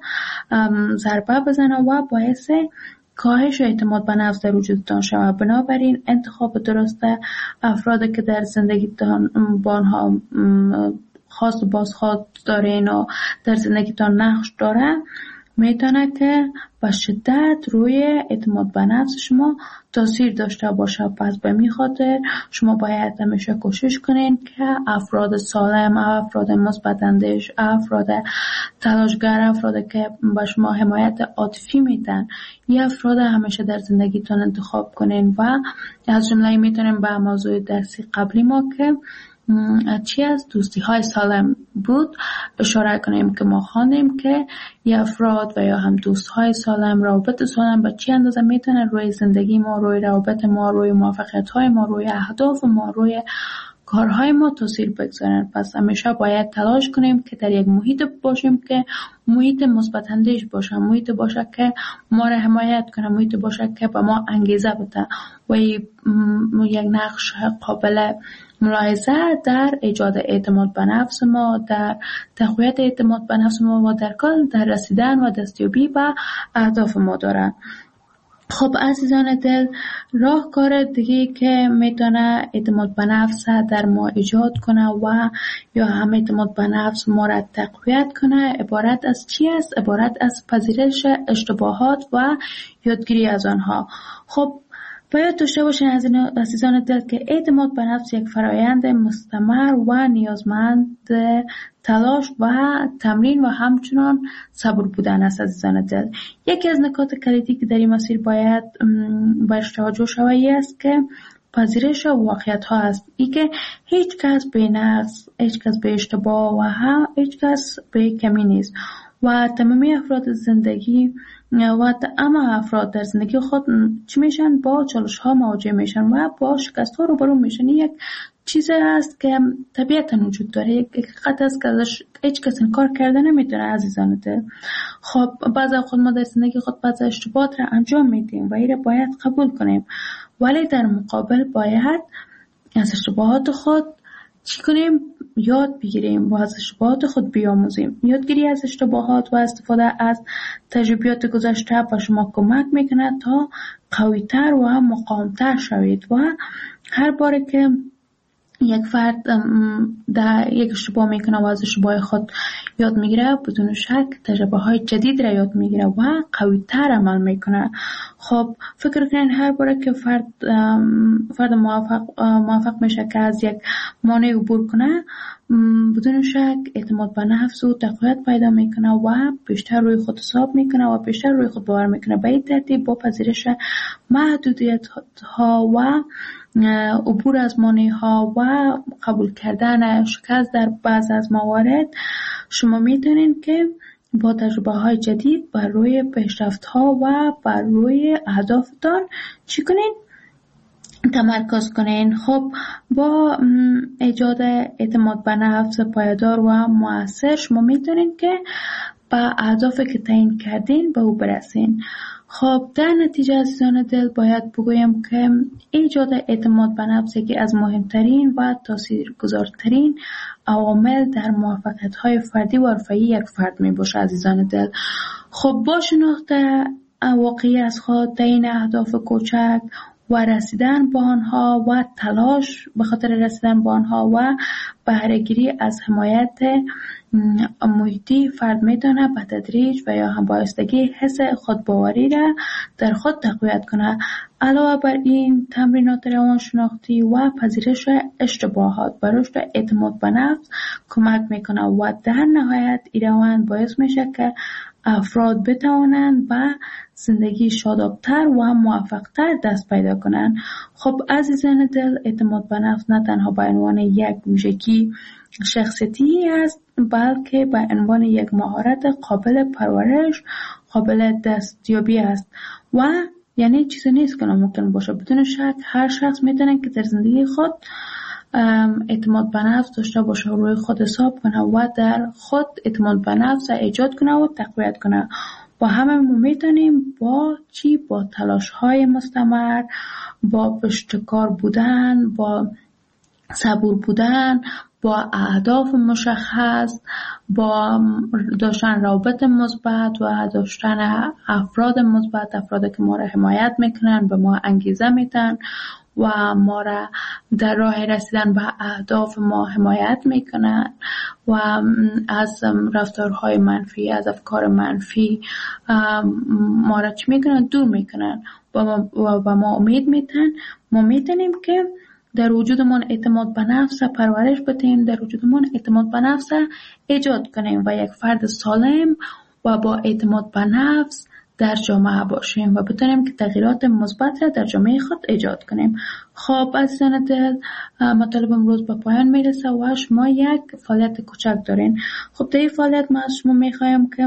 ضربه بزنه و باعث کاهش اعتماد به نفس در وجودتان شود. بنابراین انتخاب درست افرادی که در زندگیتان با آنها خاص و بازخواد دارین و در زندگیتان نقش داره میتونه که به شدت روی اعتماد به نفس شما تاثیر داشته باشه. پس به می خاطر شما باید همیشه کوشش کنین که افراد سالم، افراد مثبت اندیش، افراد تلاشگر، افرادی که به شما حمایت عاطفی میدن، این افراد همیشه در زندگیتون انتخاب کنین. و از جمله میتونیم به موضوع درسی قبلی ما که چی از دوستی های سالم بود اشاره کنیم که ما خواندیم که یه افراد و یا هم دوست های سالم، روابط سالم به چی اندازه میتونه روی زندگی ما، روی روابط ما، روی موفقیت های ما، روی اهداف ما، روی کارهای ما تاثیر بگذارن. پس همیشه باید تلاش کنیم که در یک محیط باشیم که محیط مثبت اندیش باشه، محیط باشه که ما را حمایت کنه، محیط باشه که به ما انگیزه بده و یک نقش قابل ملاحظه در ایجاد اعتماد به نفس ما، در تقویت اعتماد به نفس ما و در کل در رسیدن و دستیابی به اهداف ما داره. خب عزیزان دل، راهکار دیگه که میتونه اعتماد به نفس در ما ایجاد کنه و یا هم اعتماد به نفس ما را تقویت کنه عبارت از چی است؟ عبارت از پذیرش اشتباهات و یادگیری از آنها. خب باید داشته باشین عزیزان دل که اعتماد به نفس یک فرایند مستمر و نیازمند تلاش و تمرین و همچنان صبر بودن است. عزیزان دل، یکی از نکات کلیدی که در این مسیر باید بهش توجه شود است که پذیرش واقعیت ها است. ای که هیچ کس به نقص، هیچ کس به اشتباه و هیچ کس به کمی نیست و تمامی افراد زندگی و اما افراد در زندگی خود چی میشن؟ با چالش ها مواجه میشن و با شکست ها روبرو میشن. یک چیز است که طبیعتا وجود داره، یک حقیقت است که ازش هیچ کس انکار کرده نمیتونه عزیزان دل. خب بعضی خود ما در زندگی خود بعضی اشتباهات را انجام میدیم و این باید قبول کنیم، ولی در مقابل باید از اشتباهات خود چی کنیم؟ یاد بگیریم و از اشتباهات خود بیاموزیم. یادگیری از اشتباهات و استفاده از تجربیات گذشته به شما کمک میکنه تا قوی‌تر و مقاوم‌تر شوید و هر باره که یک فرد در یک اشتباه میکنه و از اشتباه خود یاد میگیره، بدون شک تجربه های جدید را یاد میگیره و قوی‌تر عمل میکنه. خب فکر کنین هر باره که فرد موفق میشه که از یک مانع عبور کنه، بدون شک اعتماد به نفس و تقویت پیدا میکنه و بیشتر روی خود حساب میکنه و بیشتر روی خود باور میکنه. به این ترتیب با پذیرش محدودیت ها و عبور از مانع ها و قبول کردن شکست در بعض از موارد، شما میتونین که با تجربه های جدید بر روی پیشرفت ها و بر روی اهدافتان چی کنین؟ تمرکز کنین. خب با ایجاد اعتماد به نفس پایدار و مؤثر شما میتونین که به اهدافی که تعیین کردین به او برسین. خب در نتیجه عزیزان دل باید بگویم که ایجاد اعتماد به نفس یکی از مهمترین و تاثیرگذارترین عوامل در موفقیت‌های فردی و حرفه‌ای یک فرد میباشه عزیزان دل. خب با شناخت واقعی از خود، تعیین اهداف کوچک و رسیدن به آنها و تلاش به خاطر رسیدن به آنها و بهره‌گیری از حمایت محیطی، فرد میتونه به تدریج و یا هم بایستگی حس خودباوری را در خود تقویت کنه. علاوه بر این تمرینات روانشناختی و پذیرش اشتباهات و رشد اعتماد به نفس کمک میکنه و در نهایت این روند باعث میشه که افراد بتوانند به زندگی شادابتر و موفقتر دست پیدا کنند. خب عزیزان دل، اعتماد به نفس نه تنها به عنوان یک ویژگی شخصیتی است، بلکه به عنوان یک مهارت قابل پرورش، قابل دستیابی است و یعنی چیزی نیست که ناممکن باشه. بدون شک هر شخص میتونه که در زندگی خود اعتماد به نفس داشته باشه، روی خود حساب کنه و در خود اعتماد به نفس ایجاد کنه و تقویت کنه. با همه ما میتونیم با تلاش های مستمر، با پشتکار بودن، با صبور بودن، با اهداف مشخص، با داشتن روابط مثبت و داشتن افراد مثبت، افرادی که ما را حمایت میکنن، به ما انگیزه میدن و ما را در راه رسیدن به اهداف ما حمایت میکنن و از رفتارهای منفی، از افکار منفی ما را چی میکنن؟ دور میکنن و ما امید میتن. ما میتونیم که در وجودمون اعتماد به نفس پرورش بدیم، در وجودمون اعتماد به نفس ایجاد کنیم و یک فرد سالم و با اعتماد به نفس در جامعه باشیم و بتونیم که تغییرات مثبت را در جامعه خود ایجاد کنیم. خب عزیزان دل، مطالب امروز به پایان میرسه و شما یک فعالیت کوچک دارین. خب در این فعالیت ما از شما میخوایم که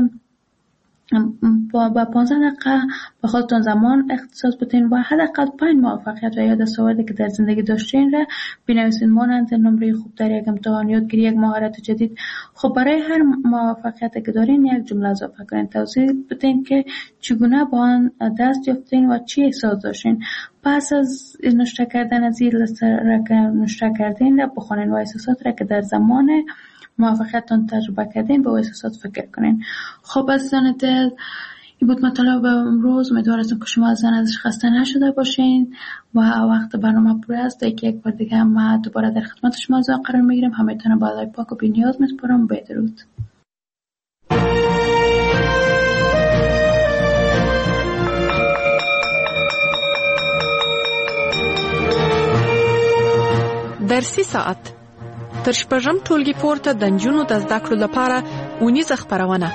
با 15 دقیقه به خودتون زمان اختصاص بدین و حداقل 5 موفقیت و یا دستاوردی که در زندگی داشتین را بنویسین، مانند نمره خوب در یک امتحان، یادگیری یک مهارت جدید. خب برای هر موفقیتی که دارین یک جمله اضافه کنین، توضیح بدین که چگونه با آن دست یافتین و چی احساس داشتین. پس از نوشته کردن از این لیست را که نوشته کردین را بخونین و احساسات را که در زمان موفقیتتون تجربه کردین به احساسات فکر کنین. خب عزیزان دل، این بود مطالب امروز. امیدوارم که شما ازش خسته نشده باشین و وقت برنامه پر است. یک بار دیگه ما دوباره در خدمت شما قرار میگیریم. همتون با الله پاک و بی‌نیاز میسپارم. بدرود. در 3 ساعت تر شپږم ټولګي پورته د نجونو د زده کړو لپاره اونیزه خپرونه.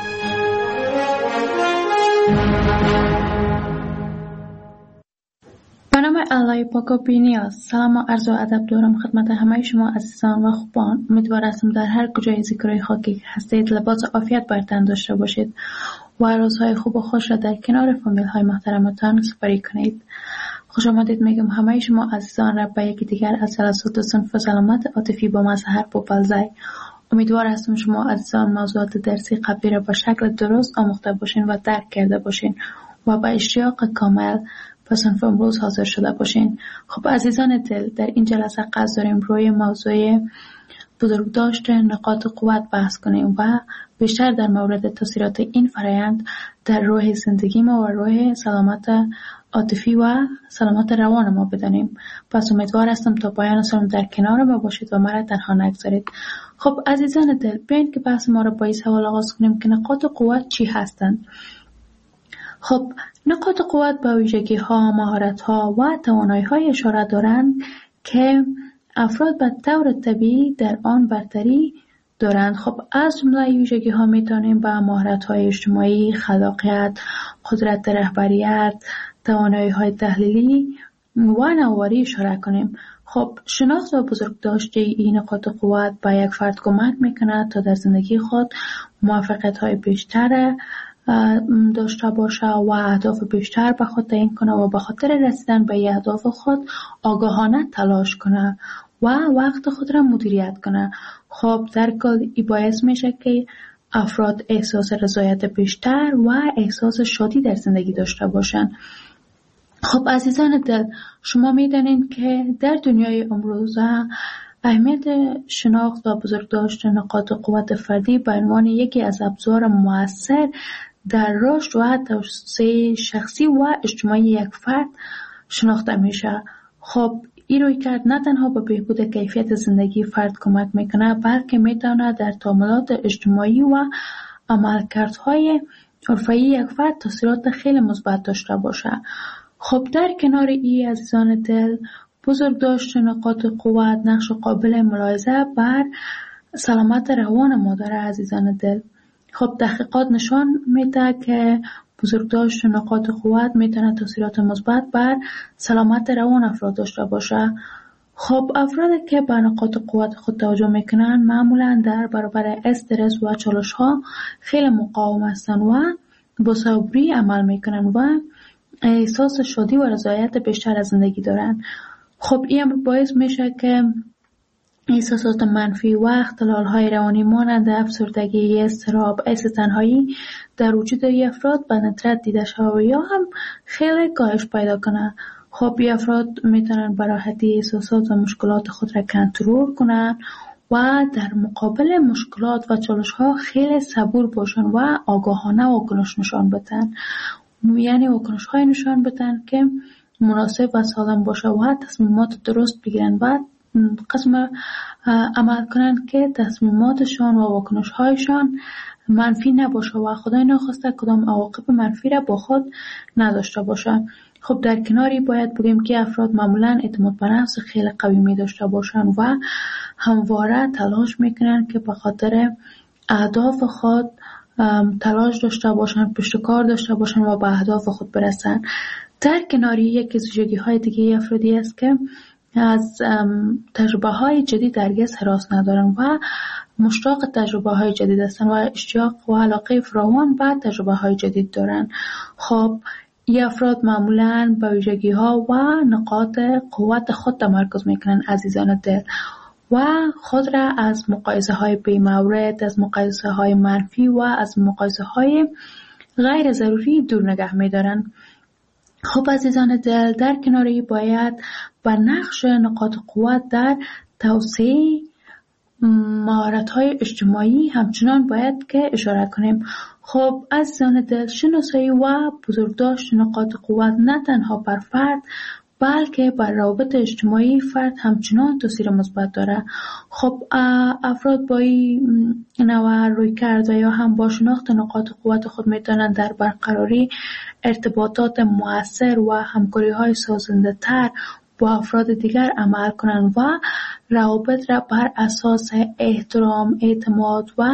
به نام الله پاک و بی‌نیاز، سلام و عرض و ادب دارم خدمت همه شما عزیزان و خوبان. امیدوارم در هر کجای زیکرای خاکی که هستید لباس عافیت بر تن داشته باشید و روزهای خوب و خوش را در کنار فامیل های محترمتان سپری کنید. خوش آمدید میگم همه شما عزیزان را به یکی دیگر از جلسات صنف سلامت عاطفی با مظهر پوپلزای. امیدوار هستم شما عزیزان موضوعات درسی قبلی را به شکل درست آموخته باشین و درک کرده باشین و با اشتیاق کامل به صنف امروز حاضر شده باشین. خب عزیزان دل، در این جلسه قصد داریم روی موضوع بزرگداشت نقاط قوت بحث کنیم و بیشتر در مورد تاثیرات این فرایند در روح زندگی ما و روح سلامت عاطفی و سلامت روان ما بدانیم. پس امیدوار هستم تا پایان سالم در کنار ما باشید و مرا تنها نگذارید. خب عزیزان دل، بیاین که بحث ما را با این سوال آغاز کنیم که نقاط قوت چی هستند؟ خب نقاط قوت به ویژگی ها، مهارت ها و توانایی های اشاره دارند که افراد به طور طبیعی در آن برتری دارند. خب از جمله ویژگی ها میتونیم به مهارت های اجتماعی، خلاقیت، قدرت رهبریت، توانایی های تحلیلی و نوآوری اشاره کنیم. خب شناخت و بزرگداشت این نقاط قوت به یک فرد کمک میکند تا در زندگی خود موفقیت های بیشتر داشته باشه و اهداف بیشتر به خود تعیین کنه و به خاطر رسیدن به اهداف خود آگاهانه تلاش کنه و وقت خود را مدیریت کنه. خب در کل این باعث میشه که افراد احساس رضایت بیشتر و احساس شادی در زندگی داشته باشن. خب عزیزان دل، شما میدانید که در دنیای امروزه اهمیت شناخت و بزرگداشت نقاط قوت فردی به عنوان یکی از ابزار مؤثر در رشد و توسعه شخصی و اجتماعی یک فرد شناخته میشه. خب این رویکرد نه تنها به بهبود کیفیت زندگی فرد کمک میکنه، بلکه میتونه در تعاملات اجتماعی و عملکردهای حرفه‌ای یک فرد تاثیرات خیلی مثبت داشته باشه. خب در کنار این عزیزان دل، بزرگداشت نقاط قوت نقش قابل ملاحظه بر سلامت روان ما داره عزیزان دل. خب تحقیقات نشان میده که بزرگداشت نقاط قوت میتونه تاثیرات مثبت بر سلامت روان افراد داشته باشه. خب افرادی که به نقاط قوت خود توجه میکنن معمولا در برابر استرس و چالش ها خیلی مقاوم هستن و با صبری عمل میکنن و احساس شادی و رضایت بیشتر از زندگی دارن. خب این باعث میشه که احساسات منفی و اختلال‌های روانی مانند افسردگی، اضطراب، احساس تنهایی در وجود افراد به ندرت دیده شود یا هم خیلی کاهش پیدا کنه. خب این افراد میتونن به راحتی احساسات و مشکلات خود را کنترل کنن و در مقابل مشکلات و چالش‌ها خیلی صبور باشن و آگاهانه واکنش نشان بدن. یعنی واکنش‌های نشان بدن که مناسب و سالم باشه و تصمیمات درست بگیرن و قسم عمل کنن که تصمیماتشان و واکنش‌هایشان منفی نباشه و خدای نخواسته کدام عواقب منفی را با خود نداشته باشه. خب در کناری باید بگیم که افراد معمولاً اعتماد به نفس خیلی قوی می داشته باشن و همواره تلاش میکنن که به خاطر اهداف خود تلاش داشته باشن، پشت کار داشته باشن و به اهداف خود برسن. در کناری یکی از ویژگی‌های دیگه افرادی است که از تجربه‌های جدید هرگز هراس ندارن و مشتاق تجربه‌های جدید هستن و اشتیاق و علاقه فراوان به تجربه‌های جدید دارن. خب این افراد معمولاً به ویژگی‌ها و نقاط قوت خود تمرکز میکنن عزیزان دل و خود را از مقایسه‌های بی‌مورد، از مقایسه‌های منفی و از مقایسه‌های غیر ضروری دور نگه می‌دارن. خب عزیزان دل، در کناری باید بر نقش نقاط قوت در توسعه مهارت‌های اجتماعی همچنان باید که اشاره کنیم. خب عزیزان دل، شناسایی و بزرگداشت نقاط قوت نه تنها بر فرد بلکه بر روابط اجتماعی فرد همچنان تاثیر مثبت داره. خب افراد با این نوع رویکرد یا هم با شناخت نقاط قوت خود میتونن در برقراری ارتباطات مؤثر و همکاری‌های سازنده‌تر با افراد دیگر عمل کنند و روابط را بر اساس احترام، اعتماد و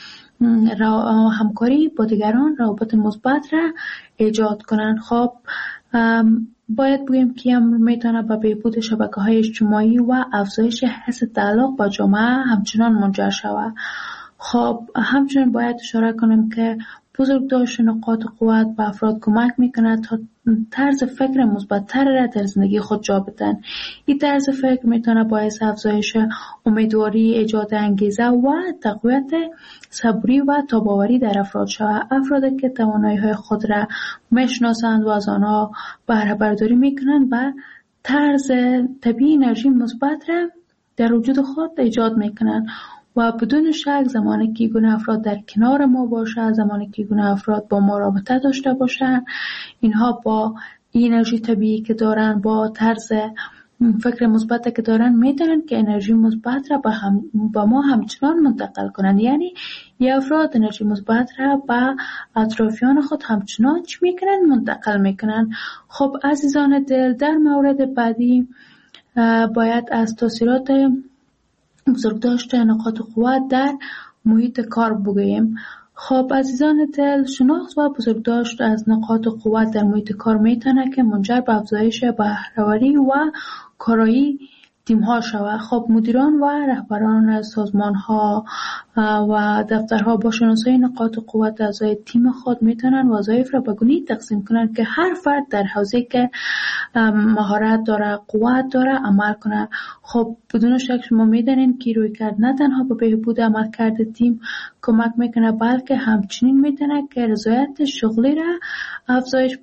همکاری با دیگران روابط مثبت را ایجاد کنند. خب باید بگیم که امر میتونه به بهبود شبکه‌های اجتماعی و افزایش حس تعلق با جامعه همچنان منجر شود. خب همچنین باید اشاره کنیم که بزرگداشت نقاط قوت به افراد کمک میکنه تا طرز فکر مثبت‌تر را در زندگی خود جا بدن. این طرز فکر میتونه باعث افزایش امیدواری، ایجاد انگیزه و تقویت صبوری و تاباوری در افراد شود. افرادی که توانایی‌های خود را میشناسند و از آنها بهره برداری میکنند و طرز طبیعی انرژی مثبت را در وجود خود ایجاد میکنند و بدون شک زمانی که گونه افراد در کنار ما باشه، زمانی که گونه افراد با ما رابطه داشته باشن، اینها با انرژی طبیعی که دارن، با طرز فکر مثبت که دارن، میتونن که انرژی مثبت را با ما همچنان منتقل کنن. یعنی یه افراد انرژی مثبت را با اطرافیان خود همچنان چی میکنن؟ منتقل میکنن. خب عزیزان دل، در مورد بعدی باید از تاثیرات بزرگداشت نقاط قوت در محیط کار بگوییم. خب عزیزان دل، شناخت و بزرگداشت از نقاط قوت در محیط کار میتونه که منجر به افزایش بهره‌وری و کارایی تیم‌ها شود. خب مدیران و رهبران سازمان‌ها و دفترها با شناسایی نقاط قوت اعضای تیم خود میتونن وظایف را به گونه‌ای تقسیم کنن که هر فرد در حوزه‌ای که مهارت داره، قوت داره عمل کنه. خب بدون شک شما میدونین که رویکرد نه تنها به بهبود عملکرد تیم کمک میکنه، بلکه همچنین میتونه که رضایت شغلی را افزایش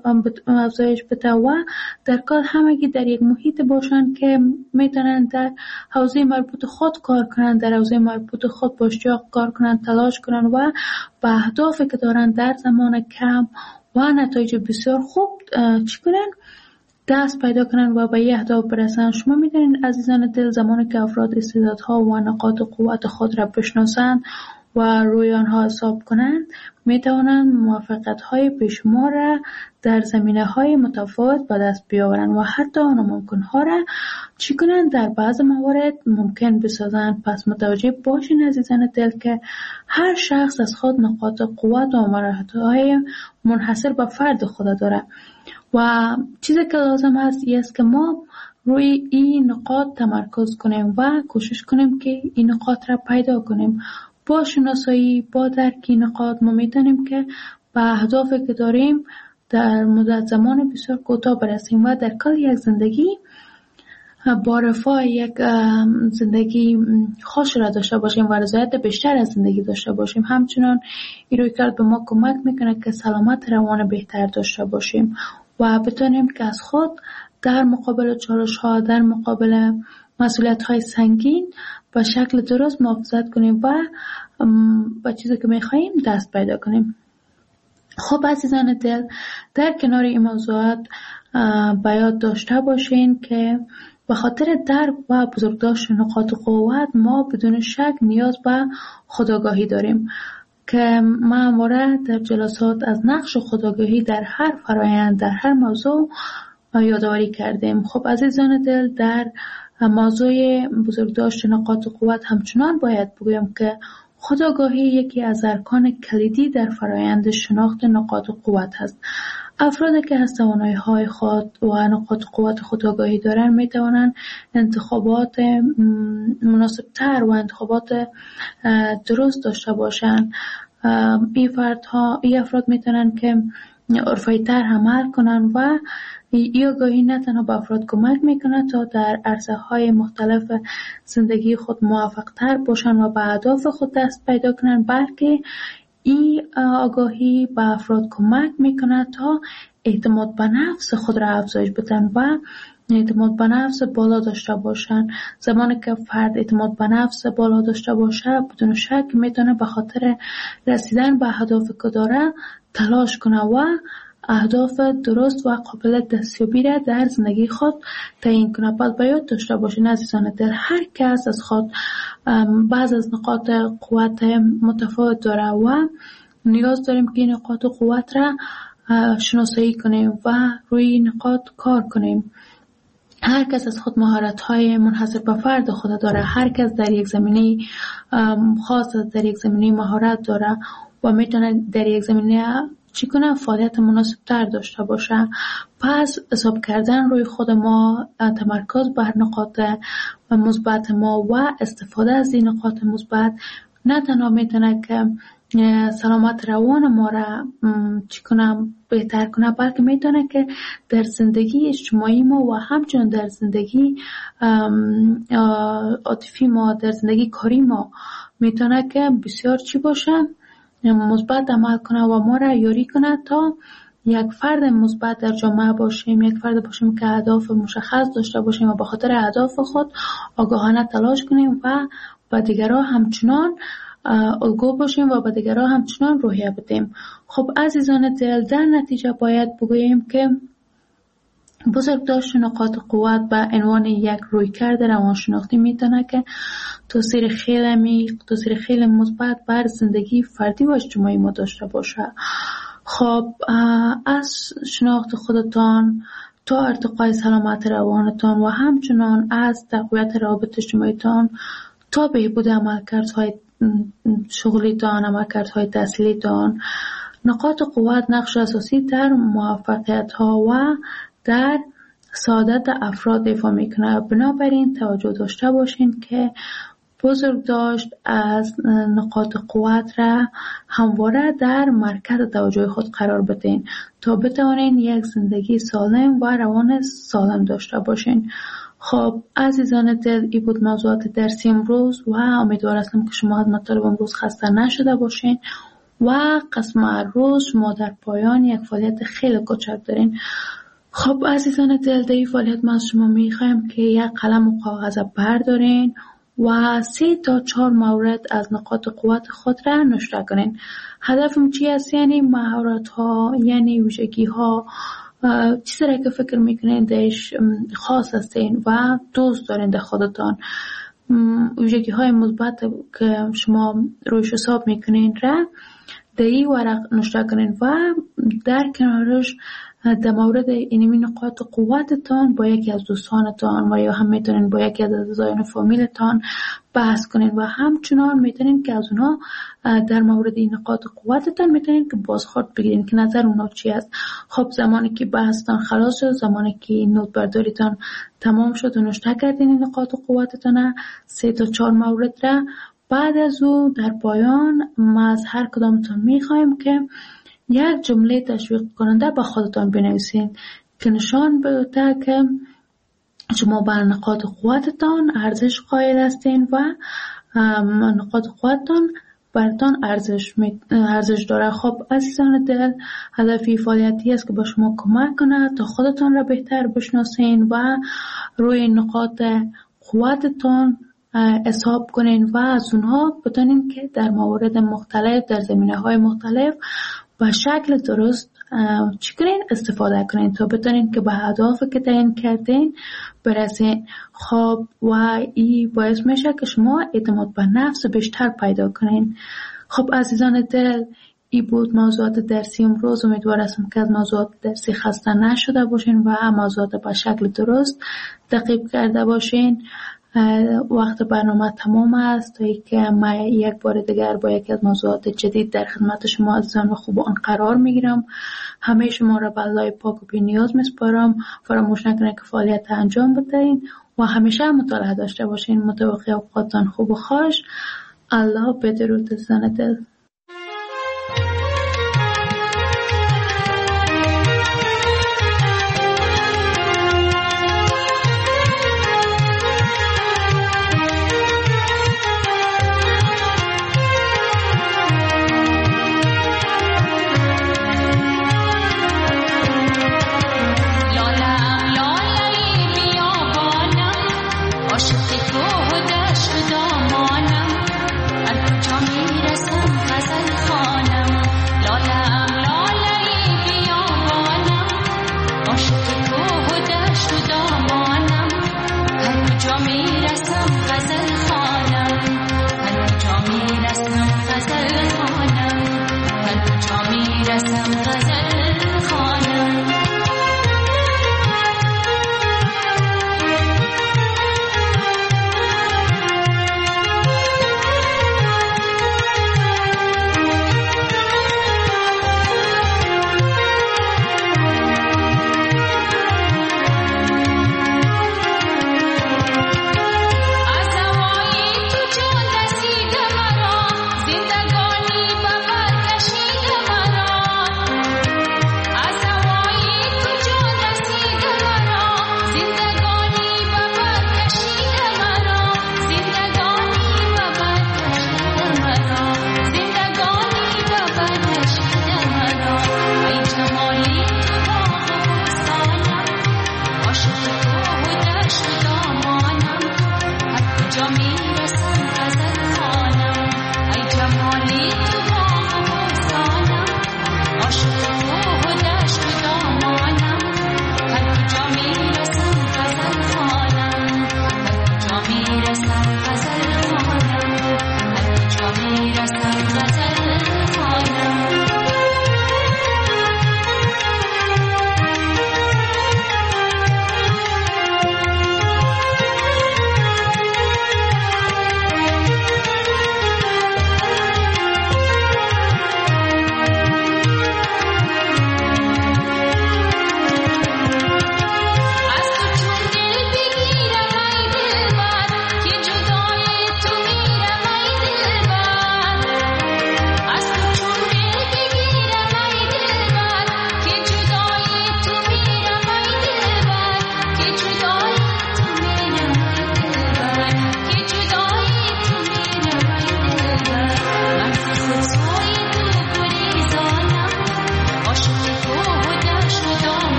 بده و در کل همگی در یک محیط باشن که میتونن در حوزه مربوط خود کار کنن، در حوزه مربوط خود با اشتیاق کار کنن، تلاش کنن و به اهدافی که دارن در زمان کم و نتایج بسیار خوب چی کنن؟ دست پیدا کنن و به یه اهداف برسن. شما میدونین عزیزان دل، زمانی که افراد استعدادها و نقاط قوت خود را بشناسند و روی آنها حساب کنند، میتوانند موفقیت‌های بیشمار را در زمینه‌های متفاوت به دست بیاورند و حتی ناممکن‌ها را چی کنند؟ در بعض موارد ممکن بسازند. پس متوجه باشین عزیزان دل که هر شخص از خود نقاط قوت و مهارت‌های منحصر به فرد خود داره و چیزی که لازم است که ما روی این نقاط تمرکز کنیم و کوشش کنیم که این نقاط را پیدا کنیم. با شناسایی، با درک این نقاط ما میتونیم که به اهدافی که داریم در مدت زمان بسیار کوتاه برسیم و در کل یک زندگی با رفاه، یک زندگی خوش را داشته باشیم و رضایت بیشتر از زندگی داشته باشیم. همچنان این رویکرد به ما کمک میکنه که سلامت روان بهتر داشته باشیم و بتونیم که از خود در مقابل چالش‌ها، در مقابل مسئولیت‌های سنگین به شکل درست محافظت کنیم و به چیزی که می‌خوایم دست پیدا کنیم. خب عزیزان دل، در کنار این موضوعات به یاد داشته باشین که به خاطر درک و بزرگداشت نقاط قوت ما بدون شک نیاز به خودآگاهی داریم که ما همواره در جلسات از نقش خودآگاهی در هر فرایند، در هر موضوع یادآوری کردیم. خب عزیزان دل، در موضوع بزرگداشت نقاط قوت همچنان باید بگویم که خودآگاهی یکی از ارکان کلیدی در فرایند شناخت نقاط قوت است. افرادی که از توانایی‌های خود و نقاط قوت خودآگاهی دارند می‌توانند انتخابات مناسب‌تر و انتخابات درست داشته باشند. این افراد می‌توانند که عرفی‌تر عمل کنند و این آگاهی نه تنها به افراد کمک میکنه تا در عرصه‌های مختلف زندگی خود موفق‌تر باشن و به اهداف خود دست پیدا کنن، بلکه این آگاهی به افراد کمک میکنه تا اعتماد به نفس خود را افزایش بدن و اعتماد به نفس بالا داشته باشن. زمانی که فرد اعتماد به نفس بالا داشته باشه، بدون شک میتونه به خاطر رسیدن به اهدافی که داره تلاش کنه و اهداف درست و قابل دستیابی را در زندگی خود تعیین کنه. پس باید داشته باشین عزیزان دل، هر کس از خود بعض از نقاط قوت متفاوت داره و نیاز داریم که این نقاط قوت را شناسایی کنیم و روی نقاط کار کنیم. هر کس از خود مهارت‌های منحصر به فرد خود داره، هر کس در یک زمینه خاص، در یک زمینه مهارت داره و میتونه در یک زمینه چی کنه؟ فعالیت مناسب تر داشته باشه. پس حساب کردن روی خود ما، تمرکز بر نقاط مثبت ما و استفاده از این نقاط مثبت نه تنها میتونه که سلامت روان ما را چی کنم بهتر کنه، بلکه میتونه که در زندگی اجتماعی ما و همچنین در زندگی عاطفی ما، در زندگی کاری ما میتونه که بسیار چی باشه، مثبت عمل کنه و ما را یاری کنه تا یک فرد مثبت در جامعه باشیم، یک فرد باشیم که اهداف مشخص داشته باشیم و به خاطر اهداف خود آگاهانه تلاش کنیم و به دیگران همچنان الگو باشیم و به دیگران همچنان روحیه بدیم. خب عزیزان دل، در نتیجه باید بگوییم که بزرگداشت نقاط قوت به عنوان یک رویکرد روانشناختی میتونه که تاثیر خیلی عمیق، تاثیر خیلی مثبت بر زندگی فردی و اجتماعی ما داشته باشه. خب از شناخت خودتان تا ارتقای سلامت روانتان و همچنان از تقویت روابط اجتماعیتان تا بهبود عملکردهای شغلیتان، عملکردهای تحصیلیتان، نقاط قوت نقش اساسی در موفقیت‌ها و در سعادت افراد ایفا میکنه. بنابراین توجه داشته باشین که بزرگداشت از نقاط قوت را همواره در مرکز توجه خود قرار بدین تا بتوانین یک زندگی سالم و روان سالم داشته باشین. خب عزیزان دل، این بود موضوعات درسی امروز و امیدوار هستم که شما از مطالب امروز خسته نشده باشین و قسم روز شما در پایان یک فعالیت خیلی کوچک دارین. خب عزیزان دل، در این فعالیت ما از شما میخوایم که یک قلم و کاغذ بردارین و 3 تا 4 مورد از نقاط قوت خود را نوشته کنین. هدفم چی است؟ یعنی مهارت ها، یعنی ویژگی ها، چیزی را که فکر میکنین درش خاص هستین و دوست دارین در خودتان، ویژگی های مثبت که شما رویش حساب میکنین را در این ورق نوشته کنین و در کنارش در مورد اینمی نقاط قوتتان با یکی از دوستانتان و یا هم میتونین با یکی از اعضایان فامیلتان بحث کنین و همچنان میتونین که از اونا در مورد این نقاط قوتتان میتونین که بازخورد بگیرین که نظر اونا چی است. خب زمانی که بحثتان خلاص شد، زمانی که نوت برداریتان تمام شد و نوشته کردین این نقاط قوتتان 3 تا 4 مورد را، بعد از او در پایان ما از هر کدامتان میخوایم که یک جمله تشویق کننده به خودتان بنویسین که نشان بده که شما بر نقاط قوتتان ارزش قائل هستین و نقاط قوتتان براتان ارزش داره. خب عزیزان دل، هدفی فعالیتی است که با شما کمک کنه تا خودتان را بهتر بشناسین و روی نقاط قوتتان حساب کنین و از اونها بتونین که در موارد مختلف، در زمینه‌های مختلف به شکل درست چی کنین؟ استفاده کنین تا بتونین که به اهداف که تعیین کردین برسین. خب و این باعث میشه که شما اعتماد به نفس بیشتر پیدا کنین. خب عزیزان دل، این بود موضوعات درسی امروز. امیدوار هستم که از موضوعات درسی خسته نشده باشین و موضوعات به شکل درست تعقیب کرده باشین. وقت برنامه تمام است تا اینکه من یک بار دیگر با یکی از موضوعات جدید در خدمت شما عزیزان و خوبان قرار میگیرم. همه شما را به الله پاک و بی نیاز میسپارم. فراموش نکنید که فعالیت انجام بدهید و همیشه مطالعه داشته باشین. متوقع اوقاتتان خوب و خوش. الله بدرود عزیزان دل. عاشق تو دشت دامانم، هر کجا میرسم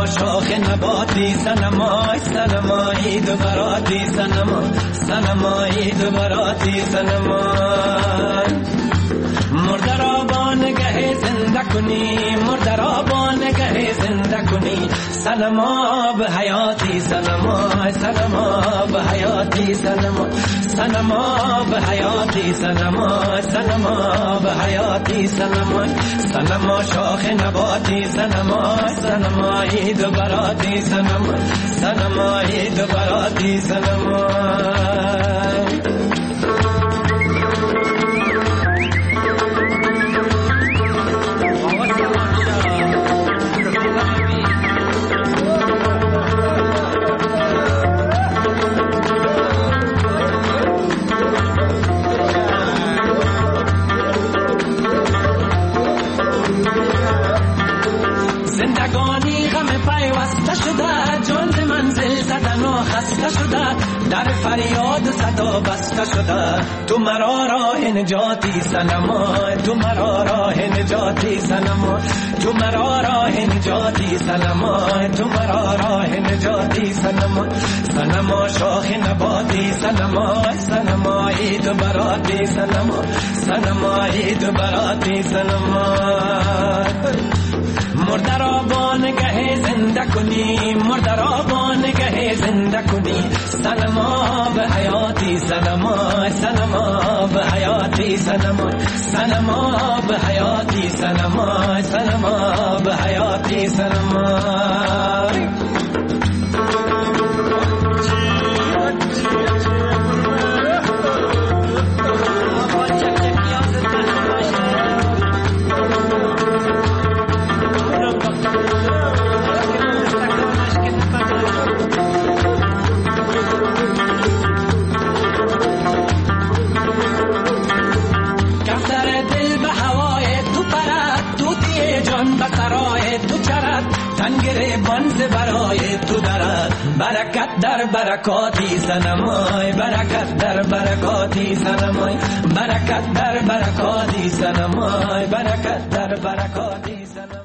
شاخ نباتی سنمای سنمایی دو براتی سنمایی دو براتی سنمای مرده را با نگه زنده کنی مرده را با نگه زنده کنی سنما به حیاتی سنمای سنما به حیاتی سنما سنما به حیاتی سنمای سنما به حیاتی سنمای سنما شاخ نباتی سنمای سنمایی دو براتی سنمای سنمایی دو براتی سنمای زندگانی غم پیوسته شده جان ز منزل زدن و خسته شده در فریاد صدا بسته شده تو مرا راه نجاتی سنمای تو مرا راه نجاتی سنمای تو مرا راه نجاتی سنمای تو مرا راه نجاتی سنمای سنما شاخ نباتی سنمای سنمایی تو براتی سنمای سنمایی تو براتی سنمای مرده را با نگه زنده کنی مرده را با نگه زنده کنی سنما به حیاتی سنما سنما به حیاتی سنما سنما به حیاتی سنما سنما به حیاتی سنما بانز برای تو درد برکت در برکاتی سنمای برکت در برکاتی سنمای برکت در برکاتی سنمای برکت در برکاتی سنمای